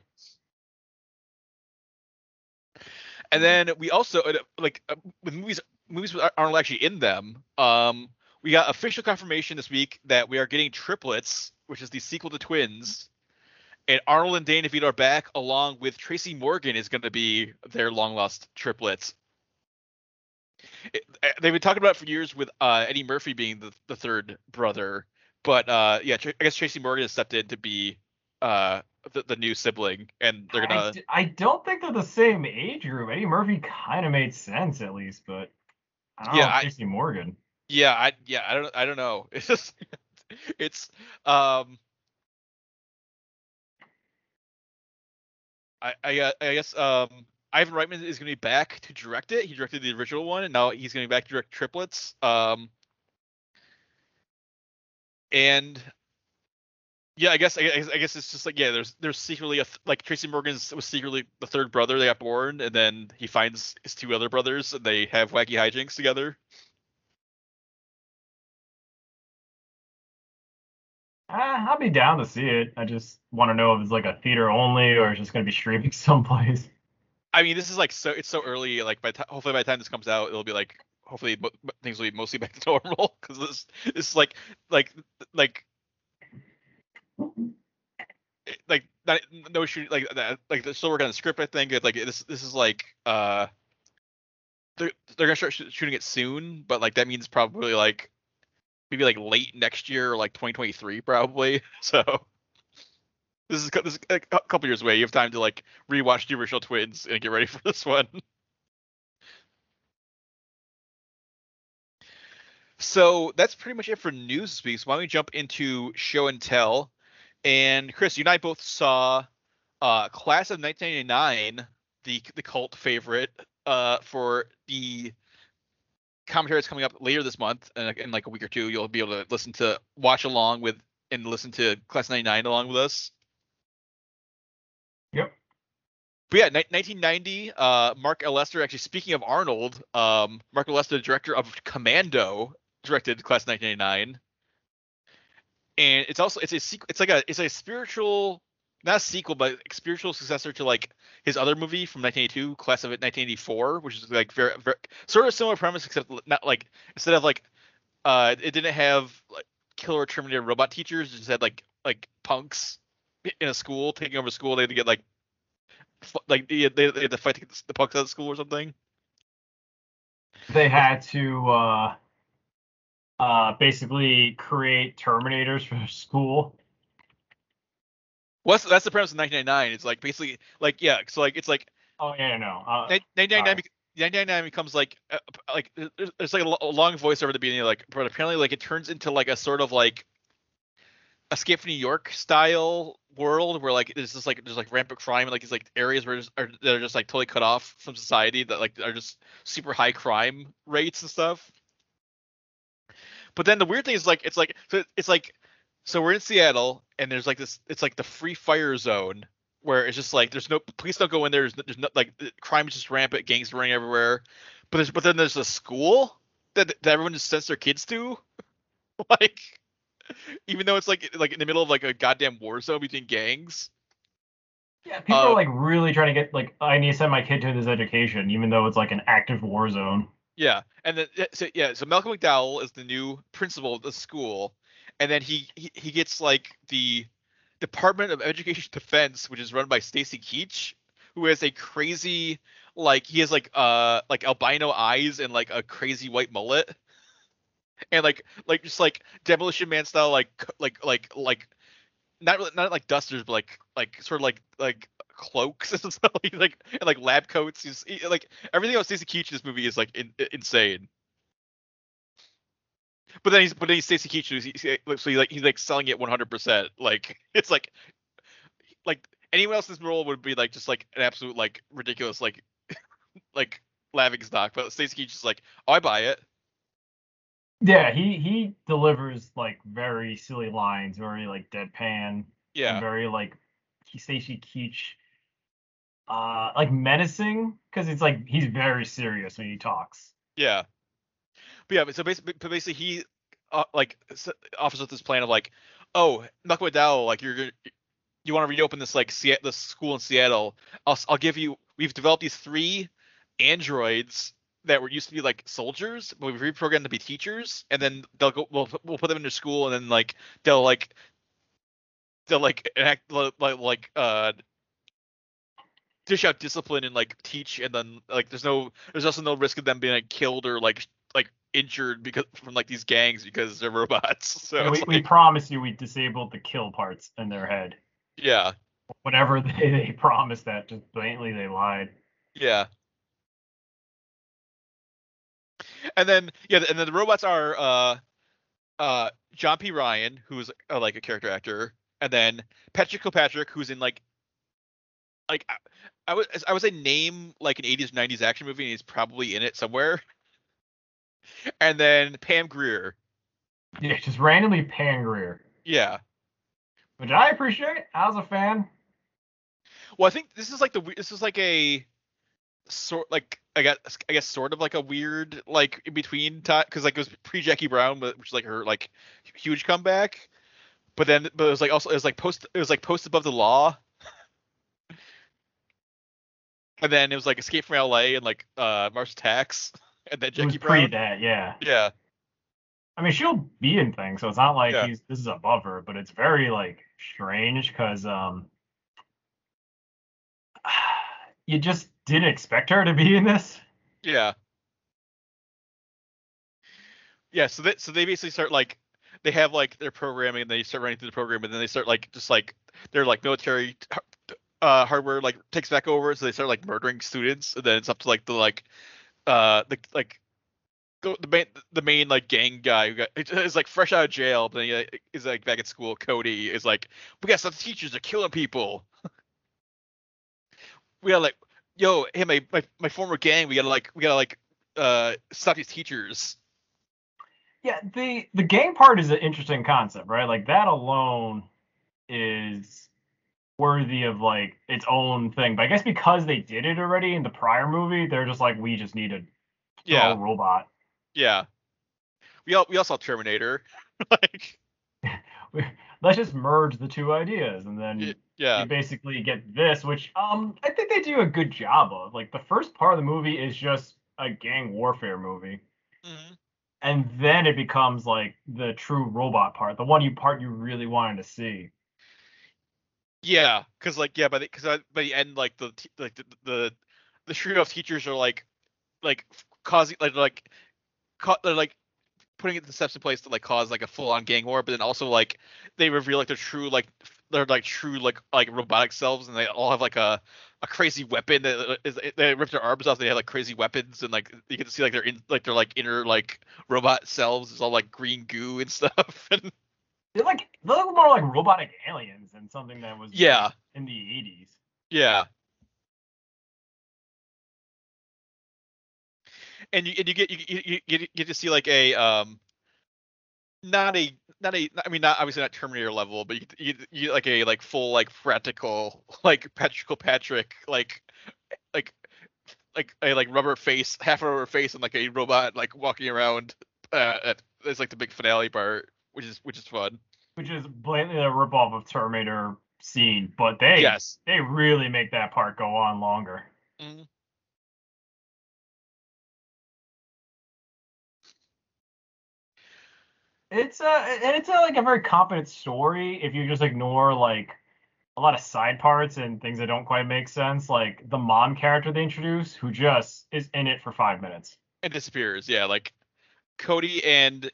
and then we also with movies aren't actually in them. We got official confirmation this week that we are getting Triplets, which is the sequel to Twins, and Arnold and Danny DeVito are back, along with Tracy Morgan is going to be their long lost triplets. They've been talking about it for years with Eddie Murphy being the third brother, but yeah, I guess Tracy Morgan has stepped in to be the new sibling, and they're gonna. I don't think they're the same age group. Eddie Murphy kind of made sense at least, but I don't know Tracy Morgan. Yeah, I don't know. It's just it's I guess Ivan Reitman is going to be back to direct it. He directed the original one, and now he's going to be back to direct Triplets. And yeah, I guess it's just like, yeah, there's secretly like Tracy Morgan was secretly the third brother they got born, and then he finds his two other brothers, and they have wacky hijinks together. I'll be down to see it. I just want to know if it's like a theater only or it's just going to be streaming someplace. I mean, this is like it's so early. Like hopefully by the time this comes out, it'll be like hopefully things will be mostly back to normal, because this is like not, no shoot like that, like they're still working on the script. I think it's like this is like they're gonna start shooting it soon, but like that means probably like maybe like late next year or like 2023 probably. So this is a couple years away. You have time to like rewatch the original Twins and get ready for this one. So that's pretty much it for news this week. So why don't we jump into show and tell? And Chris, you and I both saw Class of 1999, the cult favorite, for the commentary that's coming up later this month, and in like a week or two, you'll be able to watch along with and listen to Class 99 along with us. Yep. But yeah, 1990, Mark L. Lester, actually speaking of Arnold, Mark L. Lester, the director of Commando, directed Class 1999. And it's a spiritual not a sequel, but spiritual successor to like his other movie from 1982, Class of 1984, which is like very sort of similar premise, except not like instead of like it didn't have like killer Terminator robot teachers, it just had like punks in a school taking over school. They had to get like they had to fight the punks out of school or something. They had to basically create Terminators for school. Well, that's the premise of 1999. It's like basically like yeah, so like it's like Oh yeah, no. 1999 1999 becomes like there's like a long voiceover at the beginning, like but apparently like it turns into like a sort of like Escape from New York style world where like there's like rampant crime and like these like areas where that are just like totally cut off from society that like are just super high crime rates and stuff. But then the weird thing is like it's like so we're in Seattle and there's like this it's like the free fire zone where it's just like there's no police don't go in there. There's no like crime is just rampant, gangs running everywhere. But then there's a school that everyone just sends their kids to, like even though it's like in the middle of like a goddamn war zone between gangs. Yeah, people are like really trying to get like I need to send my kid to this education, even though it's like an active war zone. Yeah, and then so Malcolm McDowell is the new principal of the school, and then he gets like the Department of Education Defense, which is run by Stacy Keach, who has a crazy like he has like albino eyes and like a crazy white mullet, and like just like Demolition Man style like not like dusters but like sort of like cloaks and stuff and like lab coats. Like everything about Stacy Keach in this movie is like insane. But then he's Stacy Keach, so he's like selling it 100%. Like it's like anyone else's role would be like just like an absolute like ridiculous like laughing stock. But Stacy Keach is like, oh, I buy it. Yeah, he delivers like very silly lines, very like deadpan, and Yeah, very like Stacy Keach, like menacing because it's like he's very serious when he talks. yeah. But yeah, so basically he like offers up this plan of like, oh, Malcolm McDowell, like you want to reopen this like this school in Seattle? I'll give you. We've developed these 3 androids that were used to be like soldiers, but we've reprogrammed them to be teachers, and then they'll go. We'll put them into school, and then like they'll like act like dish out discipline and like teach, and then like there's also no risk of them being like killed or like injured because from like these gangs because they're robots. So Yeah, we promise you we disabled the kill parts in their head. yeah, Whatever they promised that, just blatantly they lied. yeah. And then the robots are John P. Ryan, who's like a character actor, and then Patrick Kilpatrick, who's in like I would say name like an 80s or 90s action movie, and he's probably in it somewhere. And then Pam Grier. Yeah, just randomly Pam Grier. Yeah. Which I appreciate. I was a fan. Well, I think this is like a sort like I guess sort of like a weird like in between time because like it was pre Jackie Brown, but which is like her like huge comeback. But it was like also it was like post Above the Law. And then it was like Escape from LA and like Mars Attacks and then Jackie Brown. Pre that, yeah. Yeah. I mean, she'll be in things, so it's not like Yeah. this is above her, but it's very like strange because you just didn't expect her to be in this. Yeah. Yeah, so they basically start like they have like their programming and they start running through the program and then they start like just like their like military hardware like takes back over, so they start like murdering students, and then it's up to like the main like gang guy who is like fresh out of jail, but then he is like back at school. Cody is like, we got some teachers are killing people. We gotta like, yo, hey, my former gang, we gotta like stop these teachers. Yeah, the gang part is an interesting concept, right? Like that alone is worthy of like its own thing. But I guess because they did it already in the prior movie, they're just like, we just need to throw a robot. Yeah. We all saw Terminator. Like let's just merge the two ideas, and then Yeah. you basically get this, which I think they do a good job of. Like the first part of the movie is just a gang warfare movie, Hmm. and then it becomes like the true robot part, the part you really wanted to see. Yeah, because like yeah, by the end like the trio of teachers are like causing they're like putting the steps in place to like cause like a full on gang war, but then also like they reveal like their like true like robotic selves, and they all have like a crazy weapon that they rip their arms off. They have like crazy weapons, and like you get to see like their like inner like robot selves. It's all like green goo and stuff. And They look more like robotic aliens than something that was made yeah, in the 80s. yeah. You get to see like a I mean not obviously not Terminator level, but you get like a like full like practical like Patrick like a like rubber face, half a rubber face, and like a robot like walking around. It's like the big finale part, which is fun. Which is blatantly a ripoff of Terminator scene, but they Yes. they really make that part go on longer. Mhm. It's a like a very competent story if you just ignore like a lot of side parts and things that don't quite make sense, like the mom character they introduce who just is in it for 5 minutes. And disappears. Yeah, like Cody and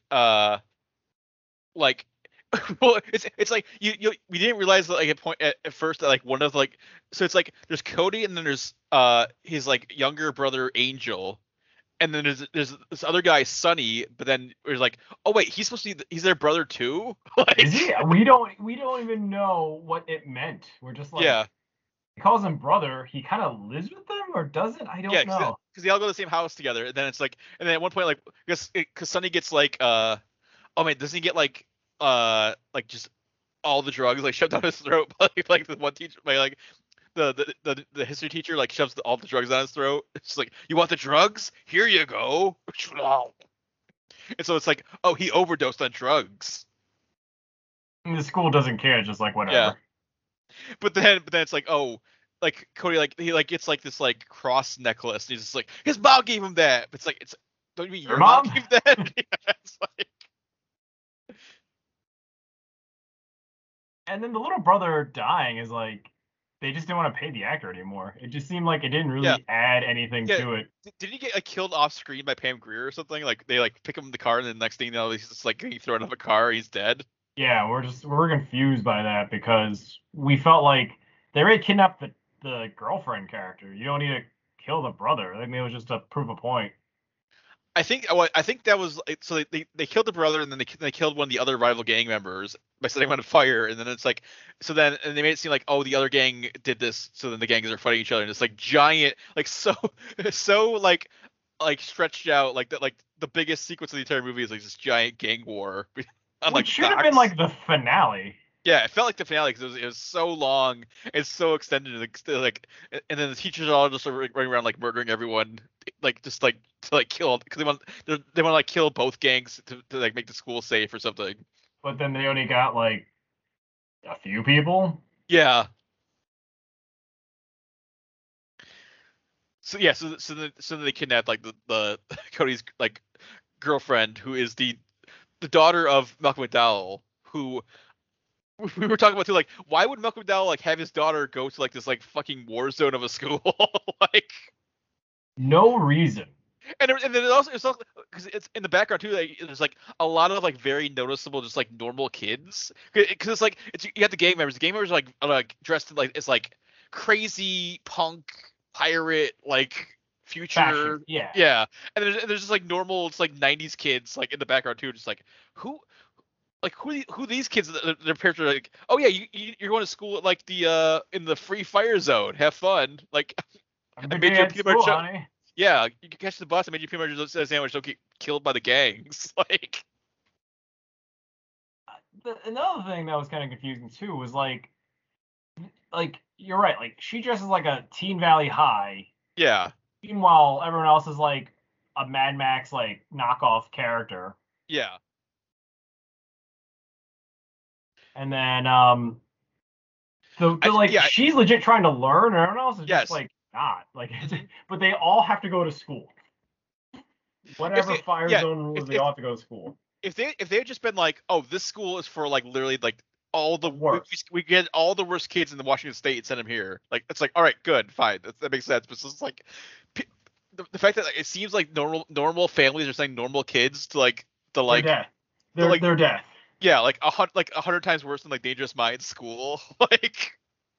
like well it's like you we didn't realize that like at first that like one of like so it's like there's Cody and then there's his like younger brother Angel, and then there's this other guy Sonny, but then there's like, oh wait, he's supposed to be he's their brother too. Is he? Like We don't even know what it meant. We're just like yeah, he calls him brother. He kind of lives with them or doesn't? I yeah, don't know. because they all go to the same house together, and then it's like, and then at one point like because Sonny gets like oh man, doesn't he get like just all the drugs like shoved down his throat by like the one teacher by like the history teacher like shoves all the drugs down his throat. It's like, you want the drugs? Here you go. And so it's like, oh, he overdosed on drugs. And the school doesn't care, just like Yeah. whatever. But then it's like, oh, like Cody like he like gets like this like cross necklace. And he's just like, his mom gave him that. But it's like it's don't you mean Your your mom mom? gave that? Yeah, it's like And then the little brother dying is like they just didn't want to pay the actor anymore. It just seemed like it didn't yeah. really add anything Yeah. to it. Did he get like killed off screen by Pam Grier or something? Like they like pick him in the car and then the next thing you know he's just like getting thrown out of a car, he's dead. Yeah, we're confused by that because we felt like they already kidnapped the girlfriend character. You don't need to kill the brother. I think it was just to prove a point. I think that was so they killed the brother and then they killed one of the other rival gang members by setting him on fire, and then it's like so then and they made it seem like, oh, the other gang did this, so then the gangs are fighting each other, and it's like giant like so so like stretched out like that, like the biggest sequence of the entire movie is like this giant gang war on Which like should have been docks. like the finale. Yeah, it felt like the finale because it was so long and so extended, like, and then the teachers are all just sort of running around like murdering everyone, like just like to like kill because they want to like kill both gangs to like make the school safe or something. But then they only got like a few people. Yeah. So yeah, so then they kidnapped like the Cody's like girlfriend, who is the daughter of Malcolm McDowell, who we were talking about too. Like, why would Malcolm McDowell like have his daughter go to like this like fucking war zone of a school? Like, No reason. and then it's also because it's in the background too. Like, there's like a lot of like very noticeable, just like normal kids. Because it's like it's you got the gang members. The gang members are like dressed in like it's like crazy punk pirate like future. Fashion. Yeah. Yeah, and there's just like normal, it's like '90s kids like in the background too. Just like who who these kids, their parents are like, oh yeah, you're going to school at like the in the free fire zone, have fun, like Have a I good made day you a at peanut school, butter. honey. Yeah, you can catch the bus. I made you peanut butter sandwich. Don't get killed by the gangs. Like, Another thing that was kind of confusing too was like you're right. Like she dresses like a Teen Valley High. yeah, Meanwhile, everyone else is like a Mad Max like knockoff character. yeah. And then the like Yeah, she's legit trying to learn, and everyone else is just yes. like not like, Mhm. but they all have to go to school. If Whatever they, fire yeah, zone rules, they all have to go to school. if they had just been like, oh, this school is for like literally like all The the worst. we get all the worst kids in the Washington State and send them here. Like it's like, all right, good, fine, that makes sense. But it's just like the fact that like, it seems like normal families are sending normal kids to They're like death. to They're like they're death. yeah like 100 times worse than like Dangerous Minds school. Like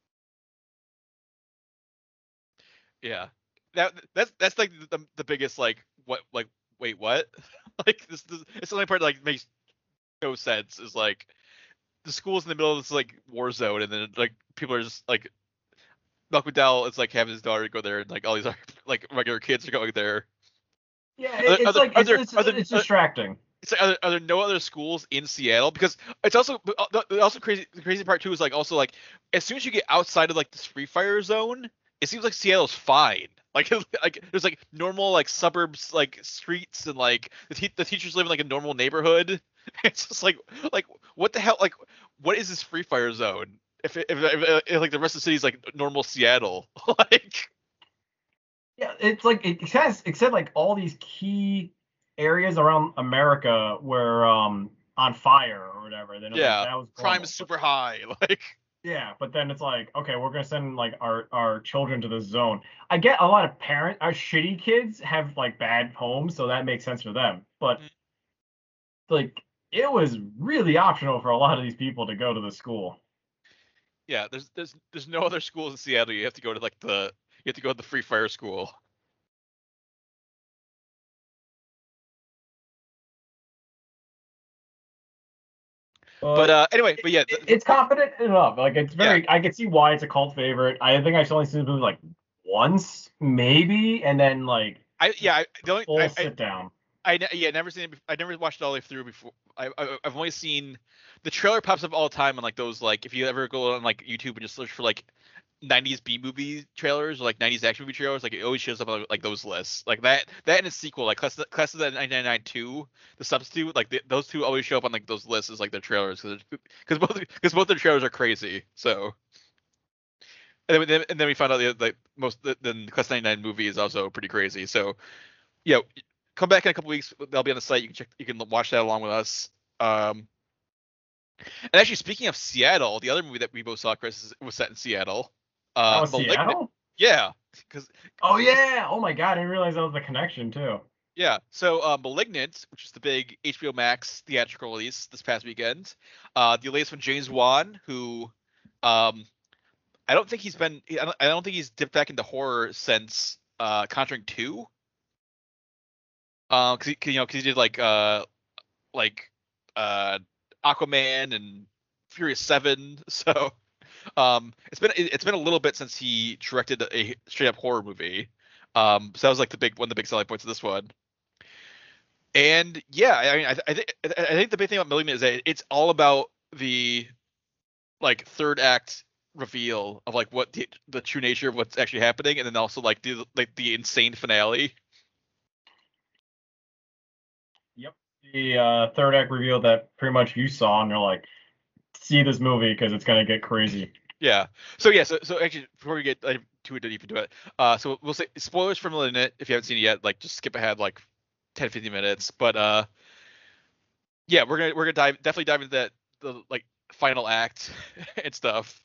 yeah, that's like the biggest like what like wait what like this it's the only part that like makes no sense is like the school's in the middle of this like war zone, and then like people are just like Malcolm McDowell is like having his daughter go there, and like all these like regular kids are going there. Yeah, Are it's there like are there are there it's distracting. it's like, are there no other schools in Seattle? Because it's also also crazy. The crazy part too is like also like as soon as you get outside of like this free fire zone, it seems like Seattle's fine. Like like there's like normal like suburbs like streets and like the teachers live in like a normal neighborhood. It's just like what the hell like what is this free fire zone? If like the rest of the city is like normal Seattle, like Yeah, it's like it said like all these key areas around America were on fire or whatever. Then it was like yeah, that was crime is normal. super high. Like Yeah, but then it's like, okay, we're gonna send like our children to the zone. I get a lot of parents, our shitty kids have like bad homes, so that makes sense for them. But like, it was really optional for a lot of these people to go to the school. yeah, there's no other schools in Seattle. You have to go to like you have to go to the free fire school. But But anyway, but yeah, it's confident enough. Like, it's yeah, very. I can see why it's a cult favorite. I think I've only seen the movie like once, maybe, and then like the only full sit down. yeah, never seen it. I never watched it all the way through before. I've only seen the trailer pops up all the time on like those like if you ever go on like YouTube and just search for like 90s B movie trailers or like 90s action movie trailers, like it always shows up on like those lists. Like that and a sequel like Class of the 1999 2, The Substitute, like those two always show up on like those lists as like their trailers because both their trailers are crazy. So and then we found out the like most the Class 99 movie is also pretty crazy. So yeah, come back in a couple weeks. They'll be on the site. You can check. You can watch that along with us. Um, and actually, speaking of Seattle, the other movie that we both saw, Chris, was set in Seattle. That was *Malignant*. Seattle. Yeah, because Oh yeah. Oh my god, I didn't realize that was the connection too. yeah. So *Malignant*, which is the big HBO Max theatrical release this past weekend, the latest from James Wan, who um, I don't think he's been. I don't think he's dipped back into horror since Conjuring 2. Because he did like uh Aquaman and Furious 7. So it's been a little bit since he directed a straight up horror movie. So that was like the big one of the big selling points of this one. And yeah, I mean I think the big thing about *Malignant* is that it's all about the like third act reveal of like what the true nature of what's actually happening, and then also the insane finale. Yep. The third act reveal that pretty much you saw, and you're like, see this movie because it's gonna get crazy. Yeah. So yeah. So actually, before we get like, too deep into it, so we'll say spoilers from *Malignant* if you haven't seen it yet. Like, just skip ahead like 10, 15 minutes. But yeah, we're gonna definitely dive into that the like final act and stuff.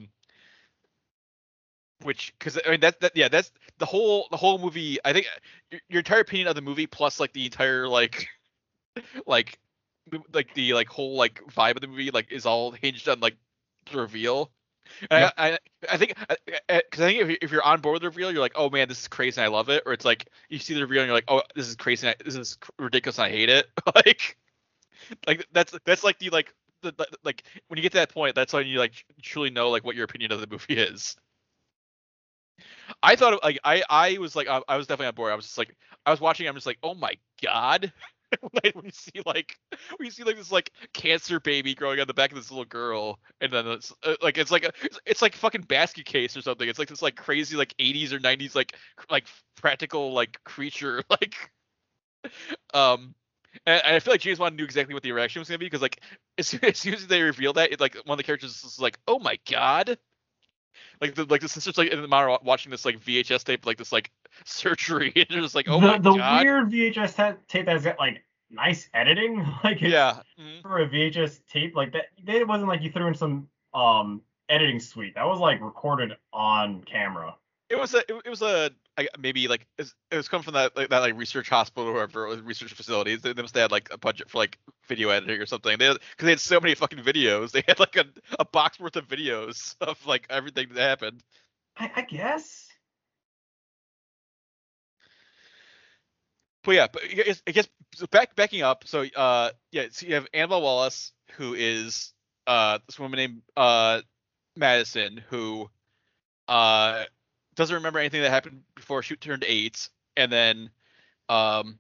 Which because I mean that's the whole movie. I think your entire opinion of the movie plus like the entire like the like whole like vibe of the movie like is all hinged on like the reveal. And Yep. I think because I think if you're on board with the reveal, you're like, oh man, this is crazy and I love it, or it's like you see the reveal and you're like, oh, this is crazy, and this is ridiculous and I hate it. like that's like like when you get to that point, that's when you like truly know like what your opinion of the movie is. I thought like I was like I was definitely on board. I was just like I was watching. I'm just like, oh my god. When you see like this like cancer baby growing on the back of this little girl, and then it's like fucking basket case or something. It's like this like crazy like 80s or 90s like practical like creature like um And I feel like James Wan knew exactly what the reaction was gonna be because like as soon as they revealed that, like one of the characters was like, "Oh my god!" Like the sisters like in the monitor watching this like VHS tape, like this like surgery, and they're just like, "Oh my The god!" weird VHS tape that's got like nice editing, like it's Yeah. for a VHS tape like that. It wasn't like you threw in some editing suite. That was like recorded on camera. It was a maybe like it was coming from that like research hospital or whatever research facilities. They must have had like a budget for like video editing or something. Because they had so many fucking videos. They had like a box worth of videos of like everything that happened. I guess. But yeah, but I guess so backing up. So yeah, so you have Annabelle Wallace, who is this woman named Madison, who uh doesn't remember anything that happened before she turned 8, and then um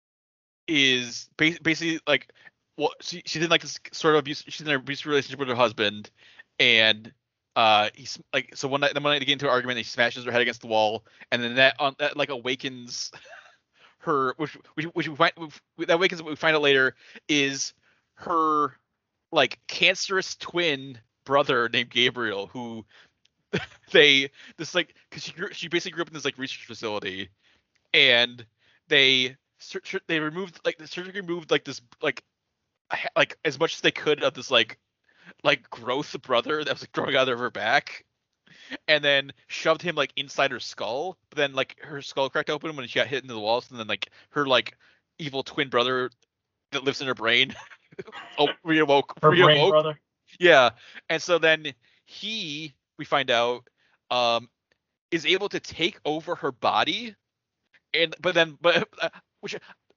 is basically like, well, she's in like this sort of abuse. She's in an abusive relationship with her husband, and he's like, so one night they get into an argument, and he smashes her head against the wall, and then that like awakens her, which we find that awakens what we find out later is her like cancerous twin brother named Gabriel, who they this like because she basically grew up in this like research facility, and they they removed like the surgery removed like this like as much as they could of this like growth brother that was like growing out of her back, and then shoved him like inside her skull. But then like her skull cracked open when she got hit into the walls, and then like her like evil twin brother that lives in her brain Her brain reawoke. brother. Yeah, and so then we find out um is able to take over her body, and but which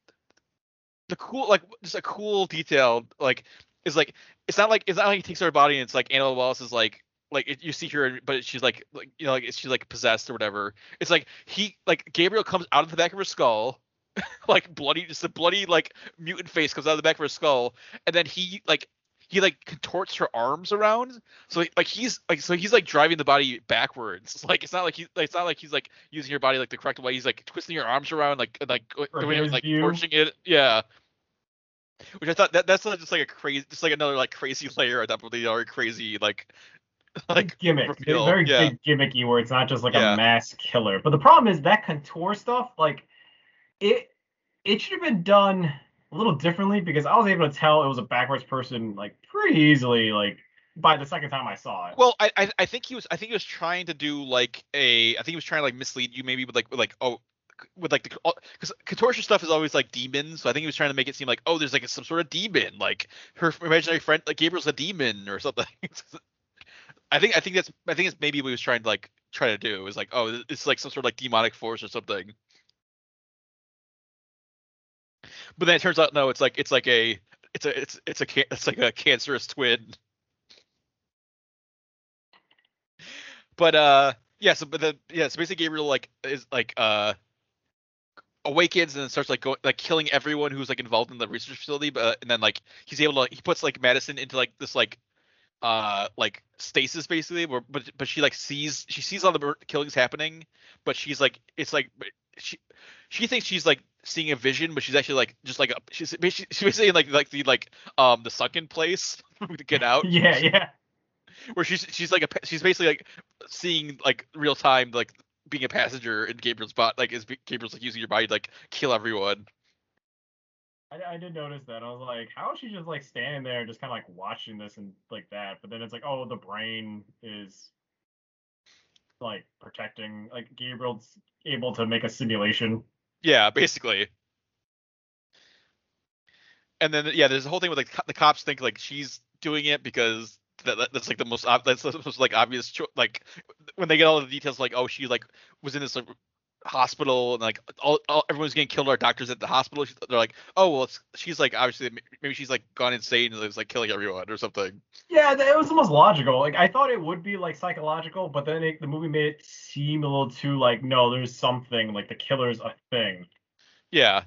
the cool like just a cool detail like is like it's not like he takes her body and it's like Annabelle Wallace is you see her but she's like you know like she's like possessed or whatever. It's like he like Gabriel comes out of the back of her skull like bloody, just a bloody like mutant face comes out of the back of her skull, and then he contorts her arms around, so he's like driving the body backwards. Like it's not like he's like using her body like the correct way. He's like twisting her arms around like For doing it his like view. torching it. Yeah, which I thought that's not just like a crazy, just like another like crazy layer on top of the already crazy like Gimmick, reveal. very Yeah, big gimmicky, where it's not just like a yeah. mass killer. But the problem is that contour stuff, like it, it should have been done a little differently because I was able to tell it was a backwards person like pretty easily, like by the second time I saw it. Well, I think he was trying to do like I think he was trying to like mislead you maybe with like oh with like the because contortion stuff is always like demons, so I think he was trying to make it seem like, oh, there's like some sort of demon, like her imaginary friend like Gabriel's a demon or something. I think it's maybe what he was trying to like try to do is like, oh, it's like some sort of like demonic force or something. But then it turns out no, it's like a cancerous twin. But yeah, so basically Gabriel like is like awakens and then starts like going like killing everyone who's like involved in the research facility, but and then like he puts like Madison into like this like stasis basically, where but she sees all the killings happening, but she's like it's like she she thinks she's like seeing a vision, but she's actually like just like she's basically in the sunken place to get out, Yeah, yeah. where she's basically like seeing like real time like being a passenger in Gabriel's bot, like is Gabriel's like using your body to like kill everyone. I did notice that. I was like, how is she just like standing there, just kind of like watching this and like that? But then it's like, oh, the brain is like protecting. Like Gabriel's able to make a simulation. Yeah, basically. And then yeah, there's a whole thing with like the cops think like she's doing it because that's like that's the most like obvious like when they get all the details like, oh, she like was in this like hospital and like everyone's getting killed, our doctors at the hospital, they're like, oh well, she's like obviously maybe she's like gone insane and is like killing everyone or something. Yeah, it was almost logical. Like I thought it would be like psychological, but then the movie made it seem a little too like, no, there's something like the killer's a thing. Yeah.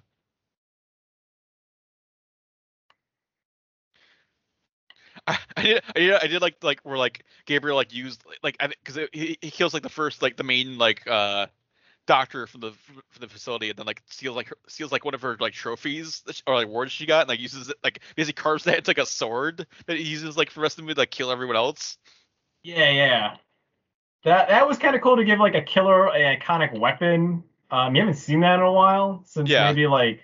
I did like where like Gabriel like used like because he kills like the first like the main doctor from the facility, and then like steals like one of her like trophies or like awards she got, and like uses it like basically carves that into like a sword that he uses like for the rest of the movie to like kill everyone else. Yeah, yeah. That was kind of cool to give like a killer a iconic weapon. You haven't seen that in a while since Yeah, maybe like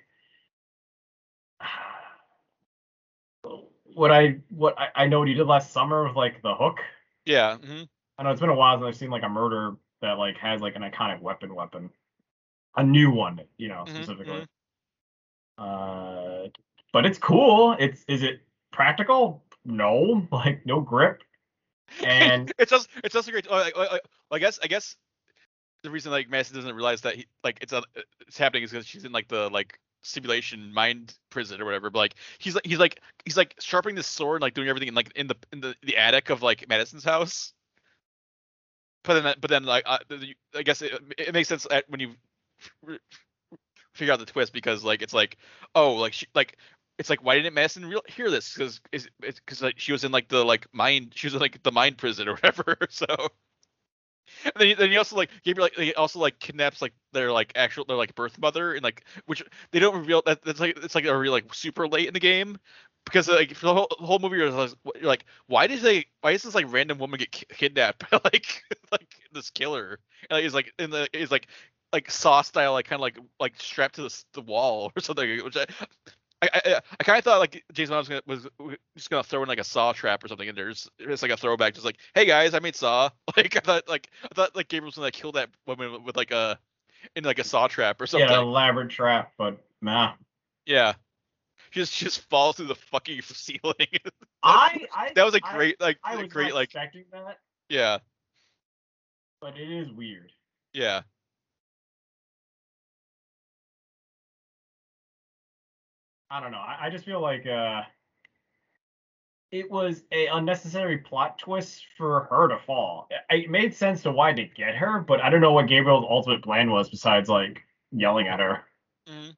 what I know what you did last summer with like the hook. yeah. I know it's been a while since I've seen like a murder that like has like an iconic weapon, a new one, specifically. Hmm. Uh, but it's cool. Is it practical? No, like no grip. And It's also great. I guess the reason like Madison doesn't realize that it's happening is because she's in like the like simulation mind prison or whatever. But like he's like sharpening this sword and like doing everything in like in the attic of like Madison's house. But then like I guess it makes sense when you figure out the twist because like it's like oh like she like it's like why didn't Madison hear this because it's because like she was in like the like mind she was in like the mind prison or whatever. So and then he also like Gabriel like he also like kidnaps like their like birth mother and like which they don't reveal that's like it's like a real like super late in the game because like for the whole movie you're like why is this like random woman get kidnapped by like this killer and like, he's like in the is like Saw style like kind of like strapped to the wall or something which I kind of thought like Jason was just gonna throw in like a Saw trap or something, and there's it's like a throwback, just like, "Hey guys, I made Saw." Like I thought Gabriel was gonna kill that woman with like a in like a Saw trap or yeah, something. elaborate trap, but nah. Yeah, she just falls through the fucking ceiling. that, I I that was a I great I was not great like expecting that, yeah but it is weird. yeah I don't know. I just feel like it was a unnecessary plot twist for her to fall. It made sense to why to get her, but I don't know what Gabriel's ultimate plan was besides like yelling at her. mhm.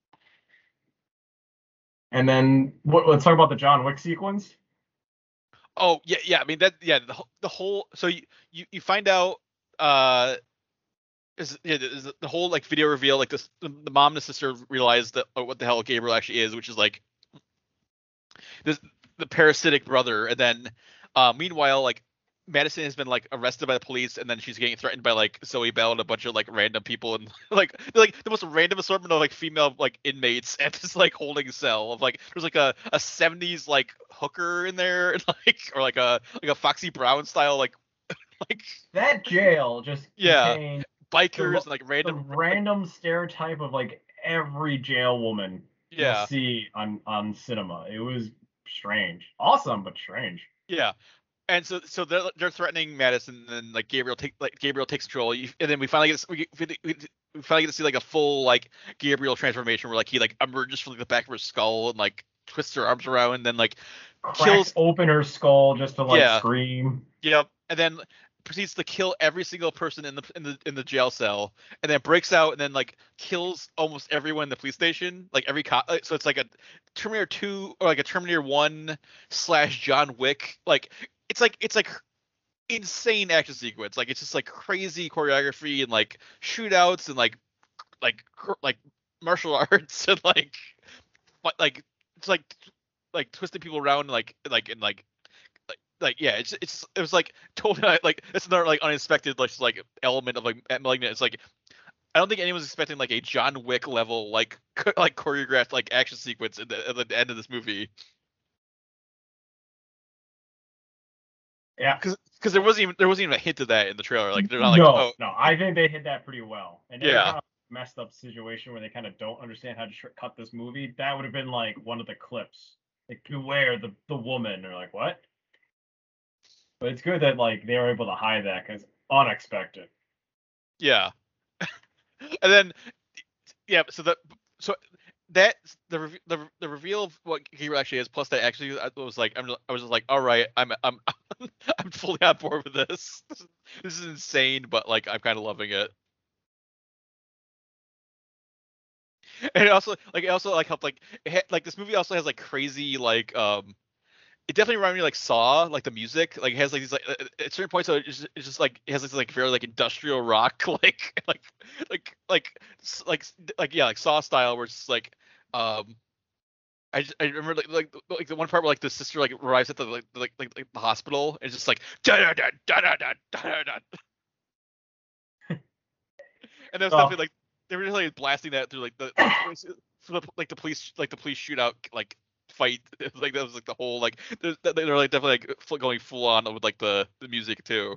And then let's talk about the John Wick sequence. Oh yeah I mean that yeah the whole so you find out uh is the whole like video reveal like this the mom and the sister realize that what the hell Gabriel actually is, which is like this the parasitic brother, and then meanwhile like Madison has been like arrested by the police, and then she's getting threatened by like Zoe Bell and a bunch of like random people, and like the most random assortment of like female like inmates at this like holding cell of like there's like a 70s like hooker in there, and like or like a Foxy Brown style like That jail just yeah contained bikers the and like the random like random stereotype of like every jail woman you'll yeah see on cinema. It was strange, awesome, but strange. yeah. And so they're threatening Madison, and like Gabriel takes control, and then we finally we finally get to see like a full like Gabriel transformation where like he like emerges from like, the back of her skull and like twists her arms around, and then like Cracks kills open her skull just to like yeah scream. yep, and then proceeds to kill every single person in the jail cell, and then breaks out and then like kills almost everyone in the police station, like every cop. So it's like a Terminator 2 or like a Terminator 1 slash John Wick. Like it's like insane action sequence. Like it's just like crazy choreography and like shootouts and like martial arts and like it's like twisting people around like yeah it was like totally like it's another like unexpected like element of like Malignant. It's like I don't think anyone was expecting like a John Wick level like like choreographed like action sequence at the end of this movie Yeah. because there wasn't even a hint of that in the trailer. Like they're not like No, oh no, I think they hit that pretty well. And every yeah time messed up situation where they kind of don't understand how to cut this movie, that would have been like one of the clips. Like beware the woman, or like what? But it's good that like they were able to hide that because unexpected. yeah and then yeah so that the reveal of what Gabriel actually is plus that actually I was like I was just like all right I'm fully on board with this. This is insane, but like I'm kind of loving it. And it also like helped like like this movie also has like crazy like it definitely reminded me of, like Saw, like the music, like it has like these like at certain points, so it's just like it has this like very like industrial rock like yeah, like Saw style, where it's just like um I remember like the one part where like the sister like arrives at the like the hospital and it's just like da da da da da da da da, and that's Oh, definitely like they were just like blasting that through like like the police shootout like fight. Like that was like the whole like they're like definitely like going full on with like the music too.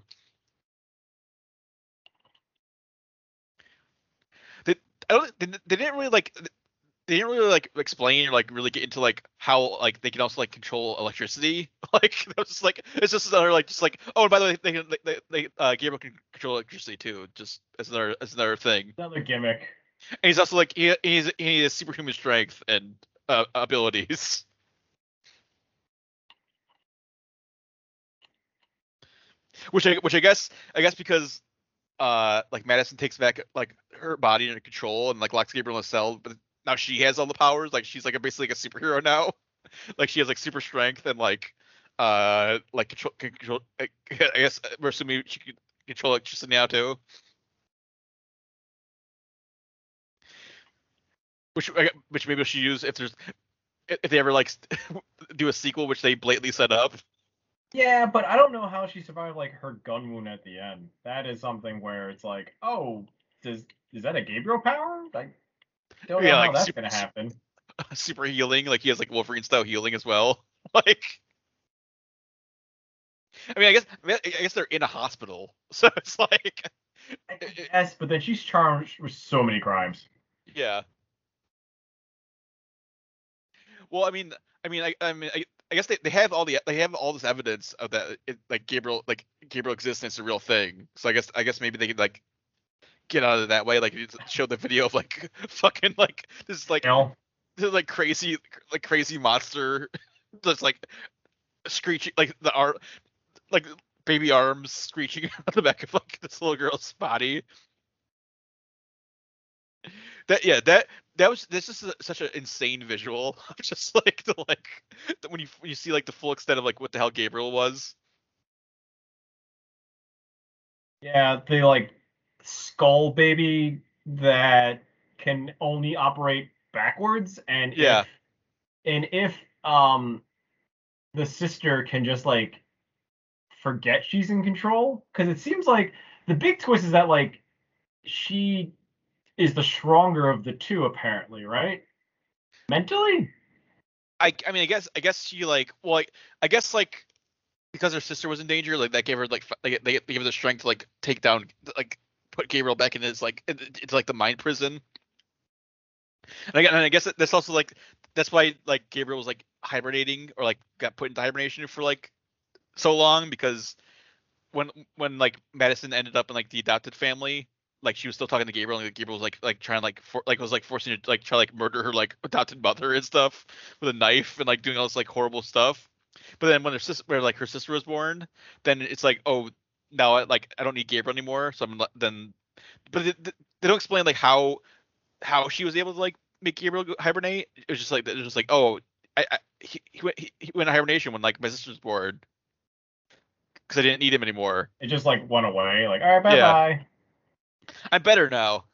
They I don't they didn't really like they didn't really like explain or like really get into like how like they can also like control electricity. Like it was just like it's just another like just like oh and by the way they Gabriel can control electricity too, just as another thing. another gimmick. And he's also like he has superhuman strength and abilities. Which I guess because like Madison takes back like her body under control and like locks Gabriel in a cell, but now she has all the powers. Like she's like basically like a superhero now. Like she has like super strength and like control. I guess we're assuming she can control electricity now too. Which maybe she'll use if they ever like do a sequel, which they blatantly set up. Yeah, but I don't know how she survived like her gun wound at the end. That is something where it's like, oh, does is that a Gabriel power? I don't know Yeah, how like that's gonna happen. super healing. Like he has like Wolverine style healing as well. Like I guess they're in a hospital, so it's like Yes, but then she's charged with so many crimes. yeah. Well, I guess they have they have all this evidence of that like Gabriel existence is a real thing. So I guess maybe they could like get out of it that way. Like show the video of like fucking like You know? this like crazy monster that's like screeching like the art like baby arms screeching on the back of like this little girl's body. That yeah that was this is such an insane visual. Just like the like when you see like the full extent of like what the hell Gabriel was. Yeah, the like skull baby that can only operate backwards, Yeah, and if um the sister can just like forget she's in control, because it seems like the big twist is that like she is the stronger of the two apparently, right? Mentally? I mean I guess she like well like, I guess like because her sister was in danger like that gave her like they gave her the strength to like take down like put Gabriel back in his like into like the mind prison. And I guess that's also like that's why like Gabriel was like hibernating or like got put into hibernation for like so long because when like Madison ended up in like the adopted family, like she was still talking to Gabriel, and Gabriel was like trying to was like forcing her to like try to like murder her like adopted mother and stuff with a knife and like doing all this like horrible stuff. But then when her sister was born, then it's like oh now I don't need Gabriel anymore. So then but they don't explain like how she was able to like make Gabriel hibernate. It was just like oh he went into hibernation when like my sister was born because I didn't need him anymore. It just like went away. Like, all right, bye Yeah, bye. I'm better now.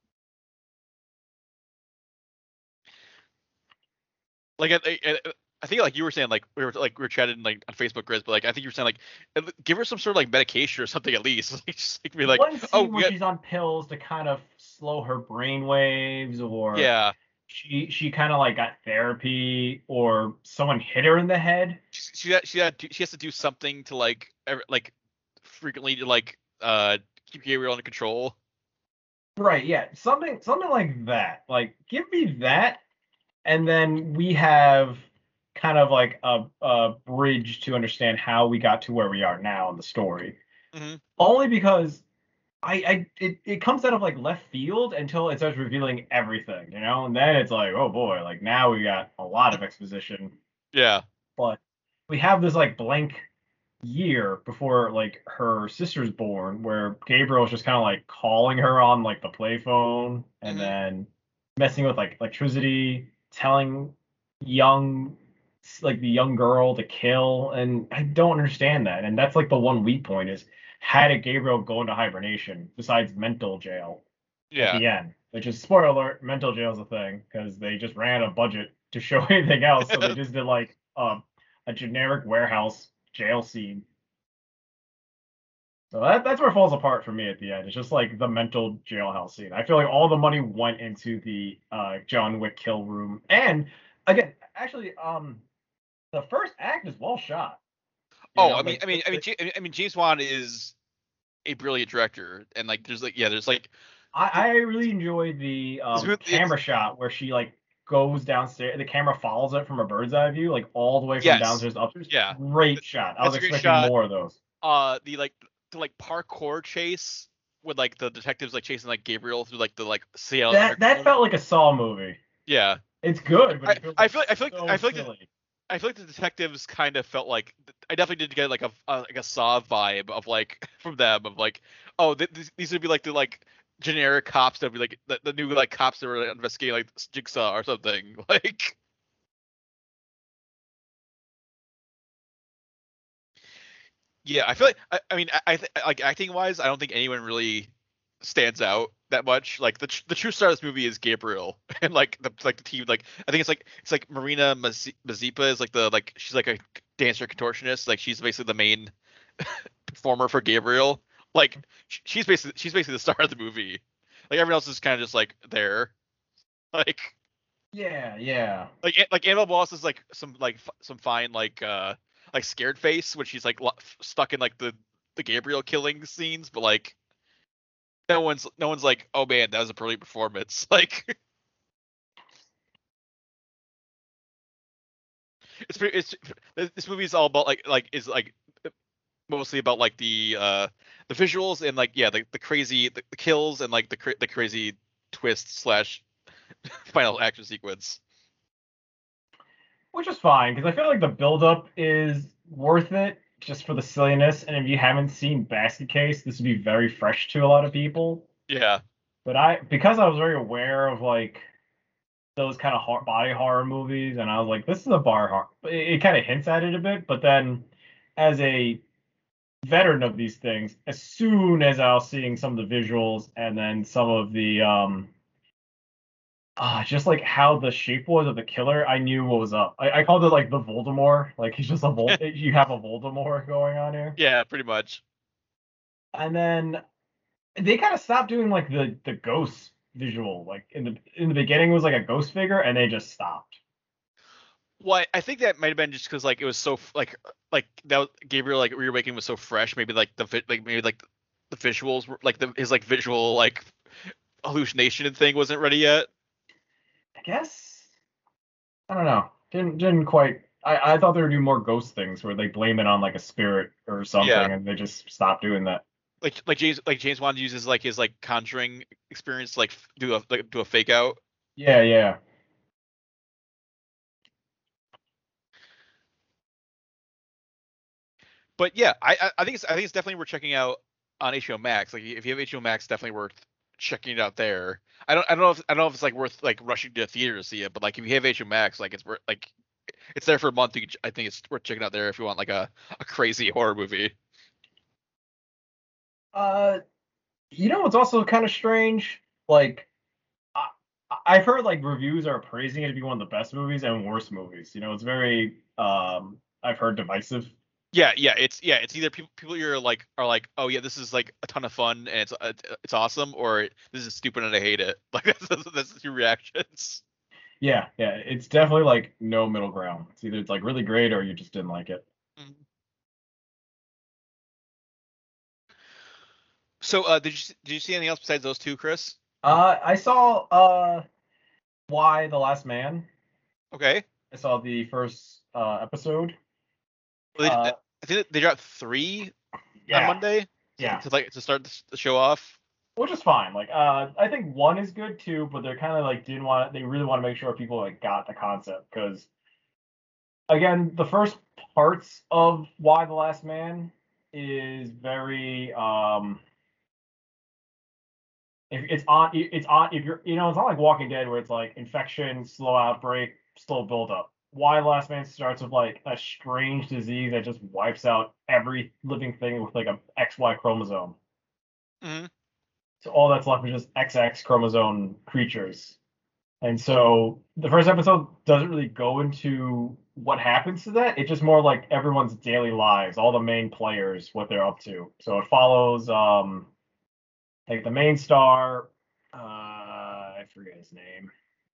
Like I think like you were saying like we were chatting like on Facebook, Grizz, but like I think you were saying like give her some sort of like medication or something at least. Like just like be like One oh scene where she's on pills to kind of slow her brain waves, or yeah she kind of like got therapy, or someone hit her in the head. she has to do something to like frequently to like keep Gabriel under control. Right, yeah. Something like that. Like give me that, and then we have kind of like a bridge to understand how we got to where we are now in the story. Hmm. Only because it comes out of like left field until it starts revealing everything, you know? And then it's like, oh boy, like now we got a lot of exposition. Yeah. But we have this like blank year before like her sister's born where Gabriel's just kind of like calling her on like the playphone and Hmm. then messing with like electricity, telling young like the young girl to kill, and I don't understand that. And that's like the one weak point is how did Gabriel go into hibernation besides mental jail at Yeah. the end? Which is spoiler alert, mental jail is a thing because they just ran a budget to show anything else, so they just did like a generic warehouse jail scene. So that's where it falls apart for me at the end. It's just like the mental jailhouse scene. I feel like all the money went into the John Wick kill room. And again, actually, the first act is well shot. You Oh, know, like I mean, James Wan is a brilliant director, and like, there's like, I really enjoyed the this movie, camera shot where she like goes downstairs. The camera follows it from a bird's eye view, like all the way from yes, downstairs to upstairs. yeah, Great shot. I was that's a great expecting shot. more of those. The like parkour chase with like the detectives like chasing like Gabriel through like the like Seattle That underground. felt like a Saw movie. Yeah, It's good, but it feels I like feel like so silly. I feel like the detectives kind of felt like I definitely did get like a Saw vibe of like from them of like, oh, these would be like the like generic cops that would be like the new like cops that were like, investigating like Jigsaw or something. Like, yeah, I feel like I mean like acting wise, I don't think anyone really stands out that much. Like the true star of this movie is Gabriel, and like the team. Like I think it's like Marina Mazepa is like the like she's like a dancer contortionist. Like she's basically the main performer for Gabriel. Like she's basically the star of the movie. Like everyone else is kind of just like there. Like Yeah, yeah. like Annabelle Wallis is like some fine like scared face when she's like stuck in like the Gabriel killing scenes, but like no one's like, oh man, that was a brilliant performance. Like it's this movie is all about like is like mostly about like the visuals and like yeah the crazy the kills and like the crazy twist slash final action sequence. Which is fine because I feel like the buildup is worth it just for the silliness. And if you haven't seen Basket Case, this would be very fresh to a lot of people. Yeah. But because I was very aware of like those kind of body horror movies, and I was like, this is a bar horror. It kind of hints at it a bit, but then as a veteran of these things, as soon as I was seeing some of the visuals and then some of the just like how the shape was of the killer, I knew what was up. I called it like the Voldemort. Like he's just a you have a Voldemort going on here. Yeah, pretty much. And then they kind of stopped doing like the ghost visual. Like in the beginning it was like a ghost figure, and they just stopped. Well, I think that might have been just because like it was so like that Gabriel like reawakening was so fresh. Maybe like maybe like the visuals were like his like visual like hallucination thing wasn't ready yet. I guess I don't know. Didn't quite. I thought they would do more ghost things where they blame it on like a spirit or Yeah, something, and they just stopped doing that. like James Wan uses like his like conjuring experience to, like do a fake out. Yeah, yeah. But yeah, I think it's definitely worth checking out on HBO Max. Like if you have HBO Max, definitely worth checking it out there. I don't know if it's like worth like rushing to a theater to see it, but like if you have HBO Max, like it's worth like it's there for a month. I think it's worth checking out there if you want like a crazy horror movie. Uh, you know what's also kind of strange? Like I, I've heard like reviews are praising it to be one of the best movies and worst movies. You know, it's very I've heard divisive. Yeah, it's either people you're like are like, oh yeah, this is like a ton of fun and it's awesome, or this is stupid and I hate it. Like that's the two reactions. Yeah, yeah, it's definitely like no middle ground. It's either it's like really great or you just didn't like it. Mhm. So did you see anything else besides those two, Chris? I saw Why the Last Man. Okay. I saw the first episode. Well, Uh, I think they dropped 3 on yeah, Monday yeah, to start the show off. which is fine. Like, I think one is good too, but they're kind of like didn't want. They really want to make sure people like got the concept because again, the first parts of Why the Last Man is very if it's on if you're it's not like Walking Dead where it's like infection, slow outbreak, slow build up. Y Last Man starts with like a strange disease that just wipes out every living thing with like a XY chromosome. Hmm. So all that's left is just XX chromosome creatures. And so the first episode doesn't really go into what happens to that. It's just more like everyone's daily lives, all the main players, what they're up to. So it follows like the main star, I forget his name.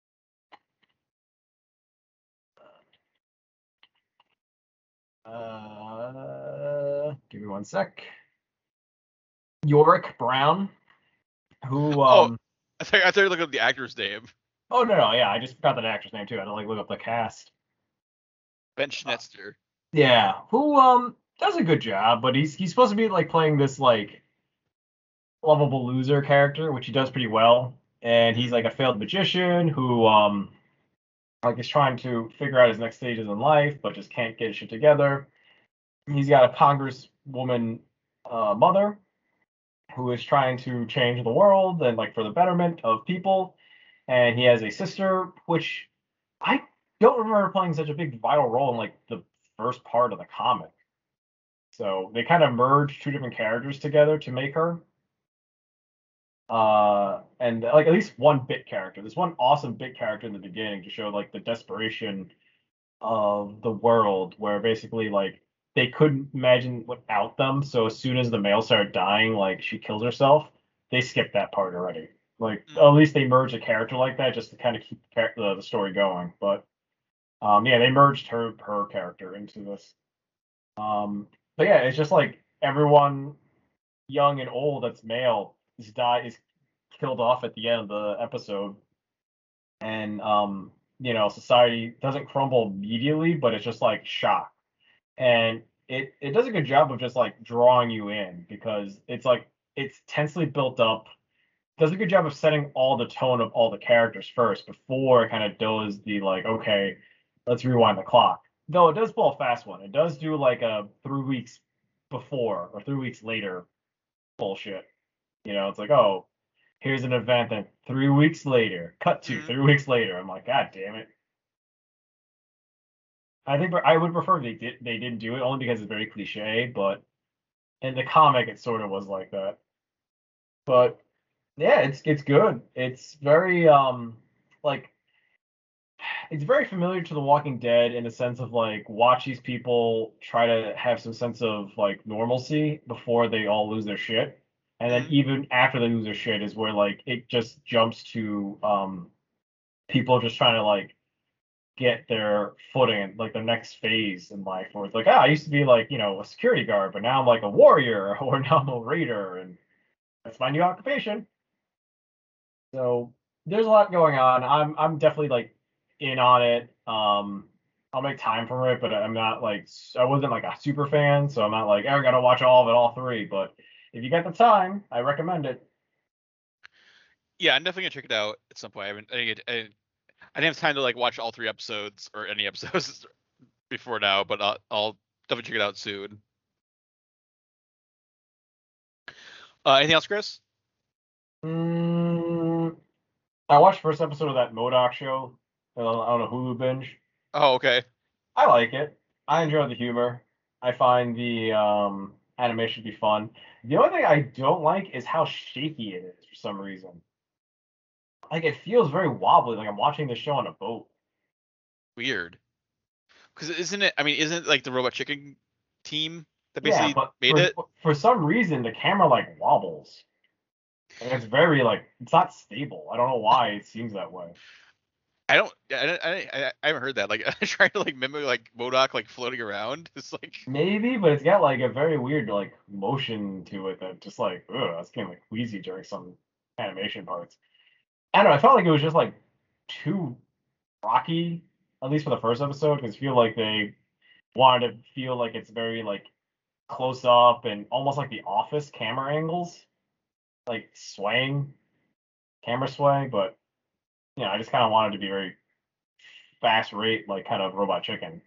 Give me one sec. Yorick Brown, who Oh, I thought you were looking up the actor's name. oh no, yeah, I just forgot that actor's name too. I had to like look up the cast. Ben Uh, Schnetzler. yeah, who does a good job, but he's supposed to be like playing this like lovable loser character, which he does pretty well. And he's like a failed magician who like is trying to figure out his next stages in life, but just can't get his shit together. He's got a congresswoman mother who is trying to change the world and like for the betterment of people. And he has a sister, which I don't remember playing such a big vital role in like the first part of the comic. So they kind of merged two different characters together to make her. And like at least one bit character. There's one awesome bit character in the beginning to show like the desperation of the world, where basically like they couldn't imagine without them. So as soon as the male started dying, like she kills herself, they skipped that part already. Like at Mm. least they merged a character like that just to kind of keep the story going. But yeah, they merged her character into this. But yeah, it's just like everyone, young and old, that's male, is killed off at the end of the episode, and society doesn't crumble immediately, but it's just like shock, and it does a good job of just like drawing you in because it's like it's tensely built up. Does a good job of setting all the tone of all the characters first before it kind of does the like, okay, let's rewind the clock. Though it does pull a fast one. It does do like a 3 weeks before or 3 weeks later bullshit. It's like, oh, here's an event, and 3 weeks later, cut to Mm. 3 weeks later. I'm like, God damn it. I think I would prefer they didn't do it only because it's very cliche, but in the comic it sort of was like that. But yeah, it's good. It's very like it's very familiar to The Walking Dead in the sense of like watch these people try to have some sense of like normalcy before they all lose their shit. And then Mm. even after they lose their shit is where like it just jumps to people just trying to like get their footing, like the next phase in life, where it's like, I used to be like, a security guard, but now I'm like a warrior, or now I'm a raider, and that's my new occupation. So there's a lot going on. I'm definitely like in on it. I'll make time for it, but I'm not like I wasn't like a super fan, so I'm not like I gotta watch all of it, all three. But if you get the time, I recommend it. Yeah, I'm definitely gonna check it out at some point. I didn't have time to like watch all 3 episodes or any episodes before now, but I'll definitely check it out soon. Anything else, Chris? Mm, I watched first episode of that Modoc show. I don't know, Hulu binge. Oh, okay. I like it. I Mm. enjoy the humor. I find the animation to be fun. The only thing I don't like is how shaky it is for some reason. Like it feels very wobbly, like I'm watching the show on a boat. Weird. Because isn't it? I mean, isn't it like the Robot Chicken team that Yeah, basically but made it? for some reason the camera like wobbles. Like it's very like it's not stable. I don't know why it seems that way. I haven't heard that. Like trying to like mimic like Modoc like floating around. It's like Maybe, but it's got like a very weird like motion to it that just like ugh, it's getting like queasy during some animation parts. I don't know. I felt like it was just like too rocky, at least for the first episode, because I feel like they wanted to feel like it's very like close up and almost like the Office camera angles, like swaying, camera sway. But I just kind of wanted to be very fast rate, like kind of Robot Chicken.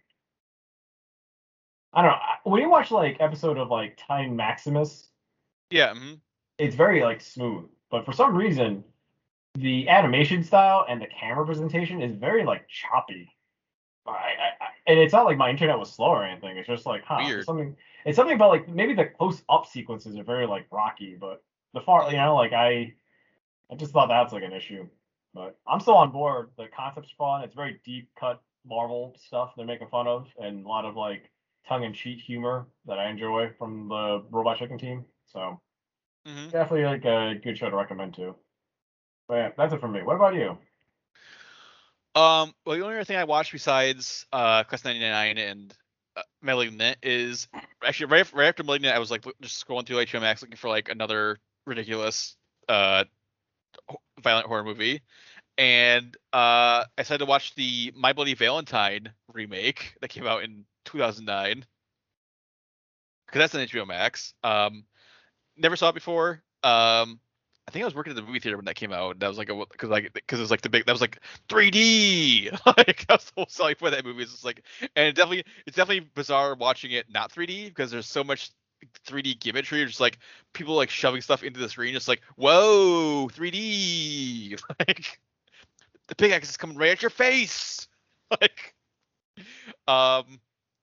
I don't know. When you watch like episode of like Time Maximus, yeah. Mhm. it's very like smooth, but for some reason the animation style and the camera presentation is very like choppy. And it's not like my internet was slow or anything. It's just like, there's Weird. something. It's something about like maybe the close up sequences are very like rocky, but the far, Mm. like I just thought that's like an issue. But I'm still on board. The concept's fun. It's very deep cut Marvel stuff they're making fun of, and a lot of like tongue in cheek humor that I enjoy from the Robot Chicken team. So Hmm. definitely like a good show to recommend too. But yeah, that's it for me. What about you? Well, the only other thing I watched besides Quest 99 and Malignant is actually right after Malignant, I was like just scrolling through HBO Max looking for like another ridiculous uh violent horror movie, and I decided to watch the My Bloody Valentine remake that came out in 2009 because that's on HBO Max. Never saw it before. I think I was working at the movie theater when that came out. That was like because it was like the big that was like 3D. Like that's the whole selling point of that movie. Is just like, and it's definitely bizarre watching it not 3D because there's so much 3D gimmickry. Just like people like shoving stuff into the screen. Just like whoa 3D. Like the pickaxe is coming right at your face. Like um,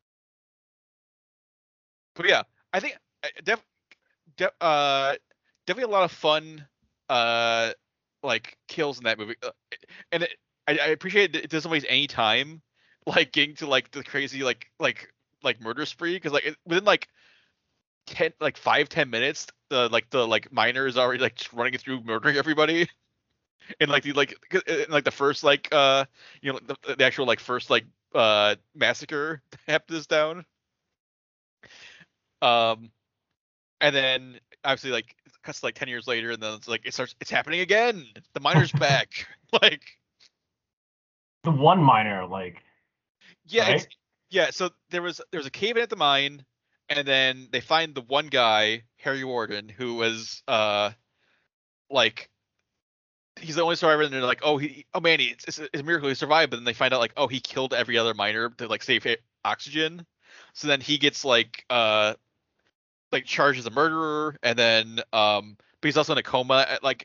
but yeah, I think de- uh, definitely a lot of fun uh like kills in that movie. And I appreciate it doesn't waste any time like getting to like the crazy like murder spree because like within like 10 like 5-10 minutes the miner is already like just running through murdering everybody and like the first the actual like first like massacre happens down. um and then obviously like it cuts to, like 10 years later and then it's happening again, the miner's back. Like The one miner, like, yeah it's right? yeah so there was a cave in at the mine, and then they find the one guy, Harry Warden, who was like he's the only survivor, and they're like, oh man, it's a miracle he survived. But then they find out like, oh, he killed every other miner to like save oxygen. So then he gets like charged as a murderer, and then but he's also in a coma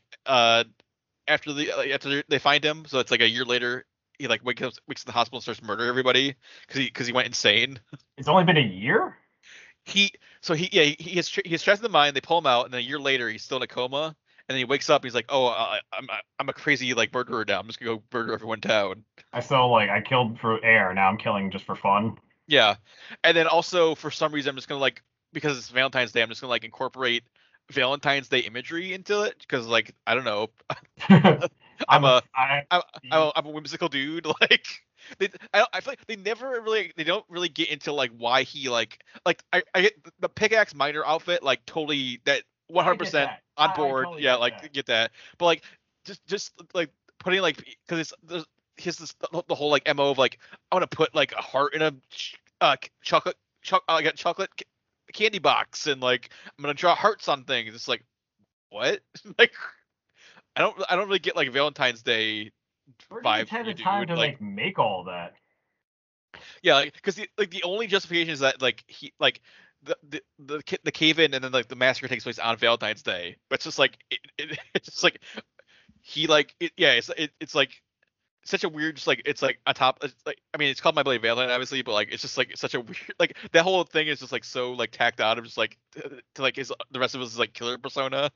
after they find him. So it's like a year later, he like wakes in the hospital and starts murdering everybody because he went insane. It's only been a year? He so he yeah he has stress in the mind. They pull him out, and then a year later he's still in a coma. And then he wakes up. He's like, "Oh, I'm a crazy like murderer now. I'm just gonna go murder everyone down." I killed for air. Now I'm killing just for fun. Yeah, and then also for some reason I'm just gonna like because it's Valentine's Day, I'm just gonna like incorporate Valentine's Day imagery into it because like I don't know, I'm I'm a a I I'm a whimsical dude. Like I feel like they don't really get into like why he I get the pickaxe miner outfit like totally that I get 100% that. on I board. totally Yeah, get like that. get that. But like just like putting like because it's his the whole like mo of like I want to put like a heart in a chocolate like a chocolate candy box, and like I'm gonna draw hearts on things. It's like what? Like I don't really get like Valentine's Day Where do you vibes from have the you, time dude. to Like like make all that? yeah, like because the only justification is that like he like the cave in and then like the massacre takes place on Valentine's Day, but it's just like it's just like he like yeah it's like such a weird just like it's like on top it's like I mean it's called My Bloody Valentine obviously, but like it's just like such a weird like that whole thing is just like so like tacked out of just like to like his the rest of his like killer persona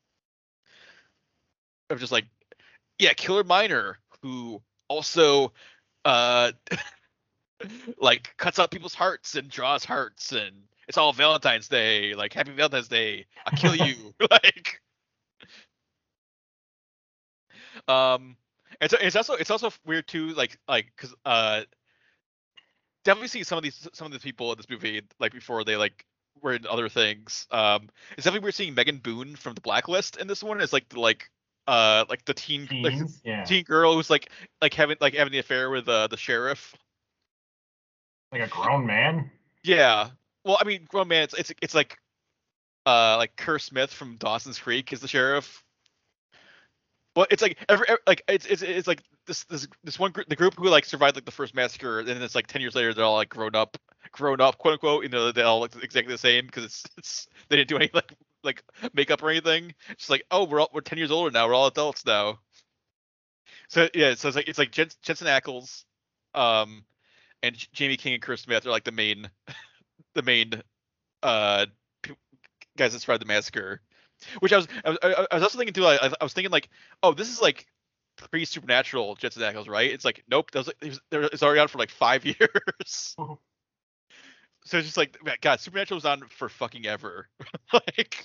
of just like yeah killer miner who also uh like cuts out people's hearts and draws hearts, and it's all Valentine's Day, like happy Valentine's Day, I'll kill you. Like um and so it's also weird too like because definitely see some of these people in this movie like before they like were in other things. It's definitely we're seeing Megan Boone from The Blacklist in this one as like like the Teens? Yeah. teen girl who's like having the affair with the sheriff. Like a grown man? Yeah. Well, I mean, grown man, it's like Kerr Smith from Dawson's Creek is the sheriff. Well, it's like like it's like this one group, the group who like survived like the first massacre, and then it's like 10 years later they're all like grown up, quote unquote. You know, they all look exactly the same because it's they didn't do any like makeup or anything. It's like oh we're 10 years older now, we're all adults now. So yeah, so it's like Jensen Ackles, um, and Jamie King and Chris Smith are like the main uh guys that survived the massacre. Which I was also thinking too. I was thinking like, oh, this is like pre-supernatural Jensen Ackles, right? It's like, nope, it's already out for like 5 years. So it's just like, God, Supernatural was on for fucking ever. Like,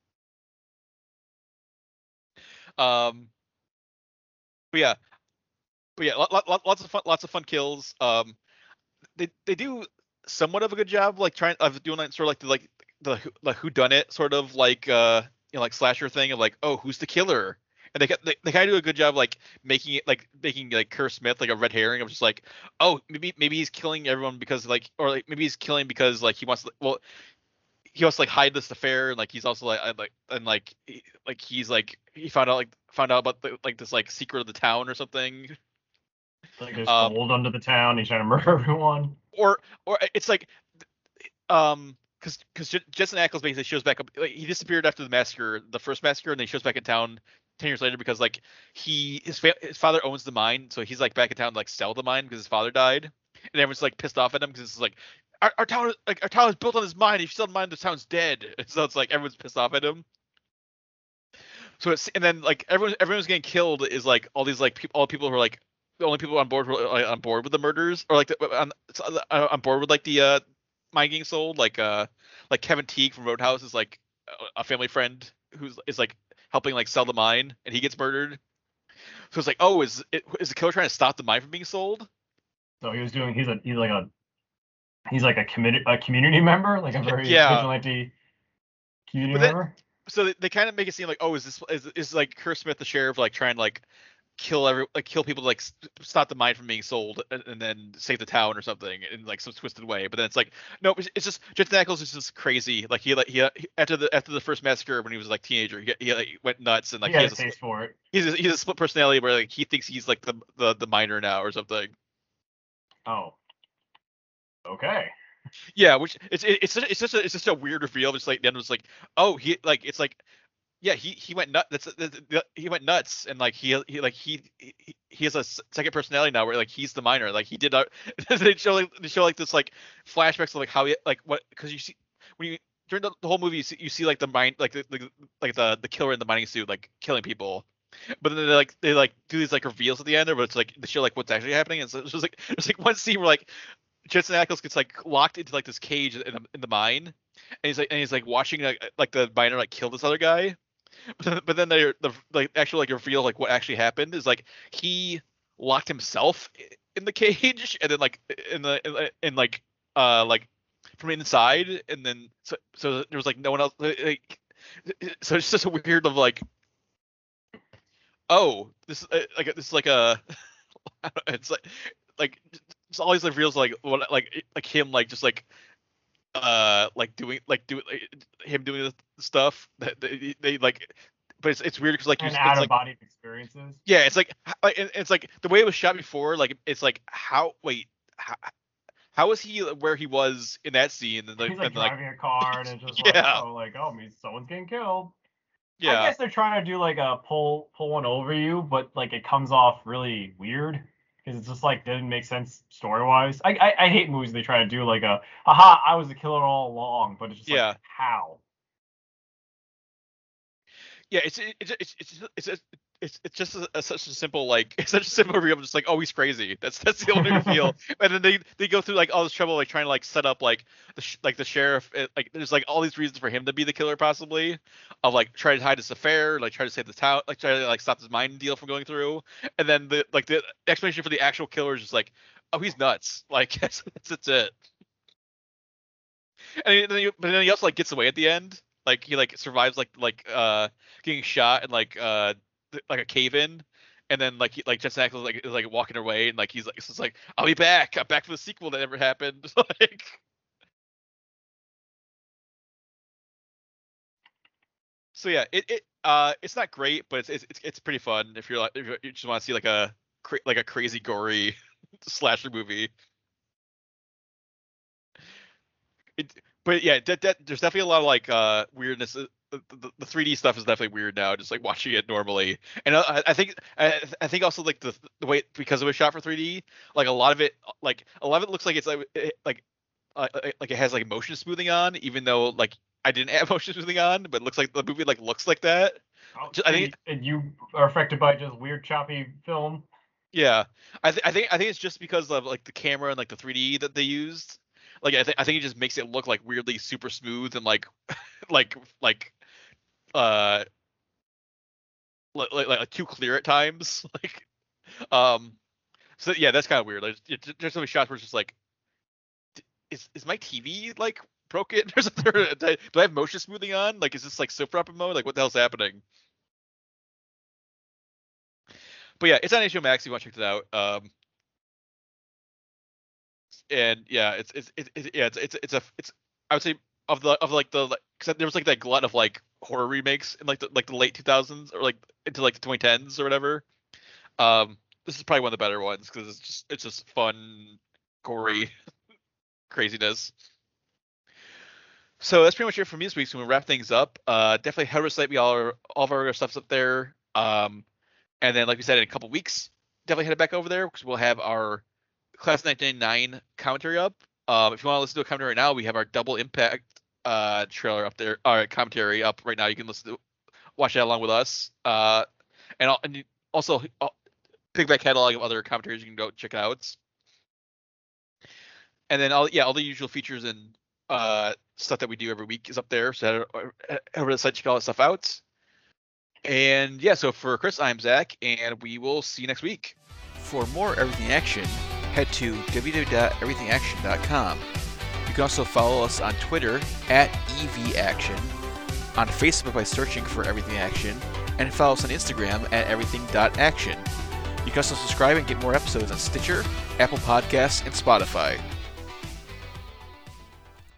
um, but yeah, lots of fun kills. They do somewhat of a good job, like trying of doing like sort of the who done it sort of like like slasher thing of like, oh, who's the killer? And they kind of do a good job like making like Kerr Smith like a red herring of just like, oh, maybe he's killing everyone because like, or like maybe he's killing because like he wants to, well, he wants to like hide this affair, and like he's also like he's like he found out about like this like secret of the town or something. Like there's gold under the town. He's trying to murder everyone. Or it's like because Jensen Ackles basically shows back up. Like, he disappeared after the first massacre, and then he shows back in town 10 years later because like his father owns the mine, so he's like back in town to like sell the mine because his father died, and everyone's like pissed off at him because it's like our town is built on his mine. If you sell the mine, the town's dead. And so it's like everyone's pissed off at him. So it's, and then like everyone's getting killed is like all these like all the people who are like the only people on board who are like, on board with the murders, or like on board with like the mine getting sold, like Kevin Teague from Roadhouse is like a family friend is like helping like sell the mine, and he gets murdered. So it's like, oh, is the killer trying to stop the mine from being sold? So he's like a community member, like a very vigilante community member. So they kind of make it seem like, oh, is like Kerr Smith the sheriff like trying to like kill people to like stop the mine from being sold and then save the town or something in like some twisted way. But then it's like, no, it's just Jensen Ackles is just crazy. Like he after the first massacre when he was like teenager, he like went nuts, and like he has a taste for it. He's a split personality where like he thinks he's like the miner now or something. Oh, okay. Yeah, which it's just a weird reveal. Just like then it was like, oh, he like it's like, yeah, he went nuts. He went nuts, and like he has a second personality now where like he's the miner. Like he did. They show like this like flashbacks of like how he like what, because you see when you during the whole movie you see like the mine like the killer in the mining suit like killing people. But then they do these like reveals at the end, but it's like they show like what's actually happening. And so it's just like there's like one scene where like Jensen Ackles gets like locked into like this cage in the mine, and he's like watching like the miner like kill this other guy. But then the like actual like reveal like what actually happened is like he locked himself in the cage, and then like in like from inside, and then so there was like no one else like, so it's just a weird of like, oh, this is like a it's like it's always like reels like what like him like just like doing him doing the stuff that they like, but it's weird because like and out of body experiences. Yeah, it's like it's like the way it was shot before, like it's like how is he where he was in that scene? And he's like driving a car, and it's just like, oh, someone's getting killed. Yeah, I guess they're trying to do like a pull one over you, but like it comes off really weird because it's just like didn't make sense story wise. I hate movies they try to do like aha, I was the killer all along, but it's just like how. Yeah, it's just such a simple like it's such a simple reveal, just like, oh, he's crazy. That's the only reveal. And then they go through like all this trouble like trying to like set up like the sheriff, like there's like all these reasons for him to be the killer possibly, of like trying to hide this affair, like try to save the town, like try to like stop this mine deal from going through. And then the explanation for the actual killer is just like, oh, he's nuts. Like that's it. And then he also like gets away at the end. Like he like survives like getting shot and like a cave in, and then like Jensen Ackles is like walking away, and like he's like, it's like, I'll be back. I'm back for the sequel that never happened. Like, so yeah, it's not great, but it's pretty fun if you just want to see like a crazy gory slasher movie. But yeah, there's definitely a lot of like weirdness the 3D stuff is definitely weird now. Just like watching it normally, and I think also like the way, because it was shot for 3D, like a lot of it looks like it's like it has like motion smoothing on, even though like I didn't have motion smoothing on, but it looks like the movie like looks like that. Oh, I think, and you are affected by just weird choppy film. yeah, I think it's just because of like the camera and like the 3D that they used. Like I think it just makes it look like weirdly super smooth and like like uh like too clear at times. Like so yeah, that's kind of weird. Like there's so many shots where it's just like, is my TV like broken or something? Do I have motion smoothing on? Like, is this like soap opera mode? Like, what the hell's happening? But yeah, it's on HBO Max if you want to check it out. And yeah, it's I would say of like the because there was like that glut of like horror remakes in like the late 2000s or like into like the 2010s or whatever. This is probably one of the better ones because it's just fun, gory craziness. So that's pretty much it for me this week. So we'll wrap things up. Definitely head over to the site. All of our stuff's up there. And then, like we said, in a couple weeks, definitely head back over there because we'll have our Class 1999 commentary up. If you want to listen to a commentary right now, we have our Double Impact trailer up there, our commentary up right now. You can watch that along with us. And also piggyback catalog of other commentaries you can go check out. And then all the usual features and stuff that we do every week is up there. So head over to the site, check all that stuff out. And yeah, so for Chris, I'm Zach, and we will see you next week. For more Everything Action, head to www.everythingaction.com. You can also follow us on Twitter @EVAction, on Facebook by searching for Everything Action, and follow us on Instagram @everything.action. You can also subscribe and get more episodes on Stitcher, Apple Podcasts, and Spotify.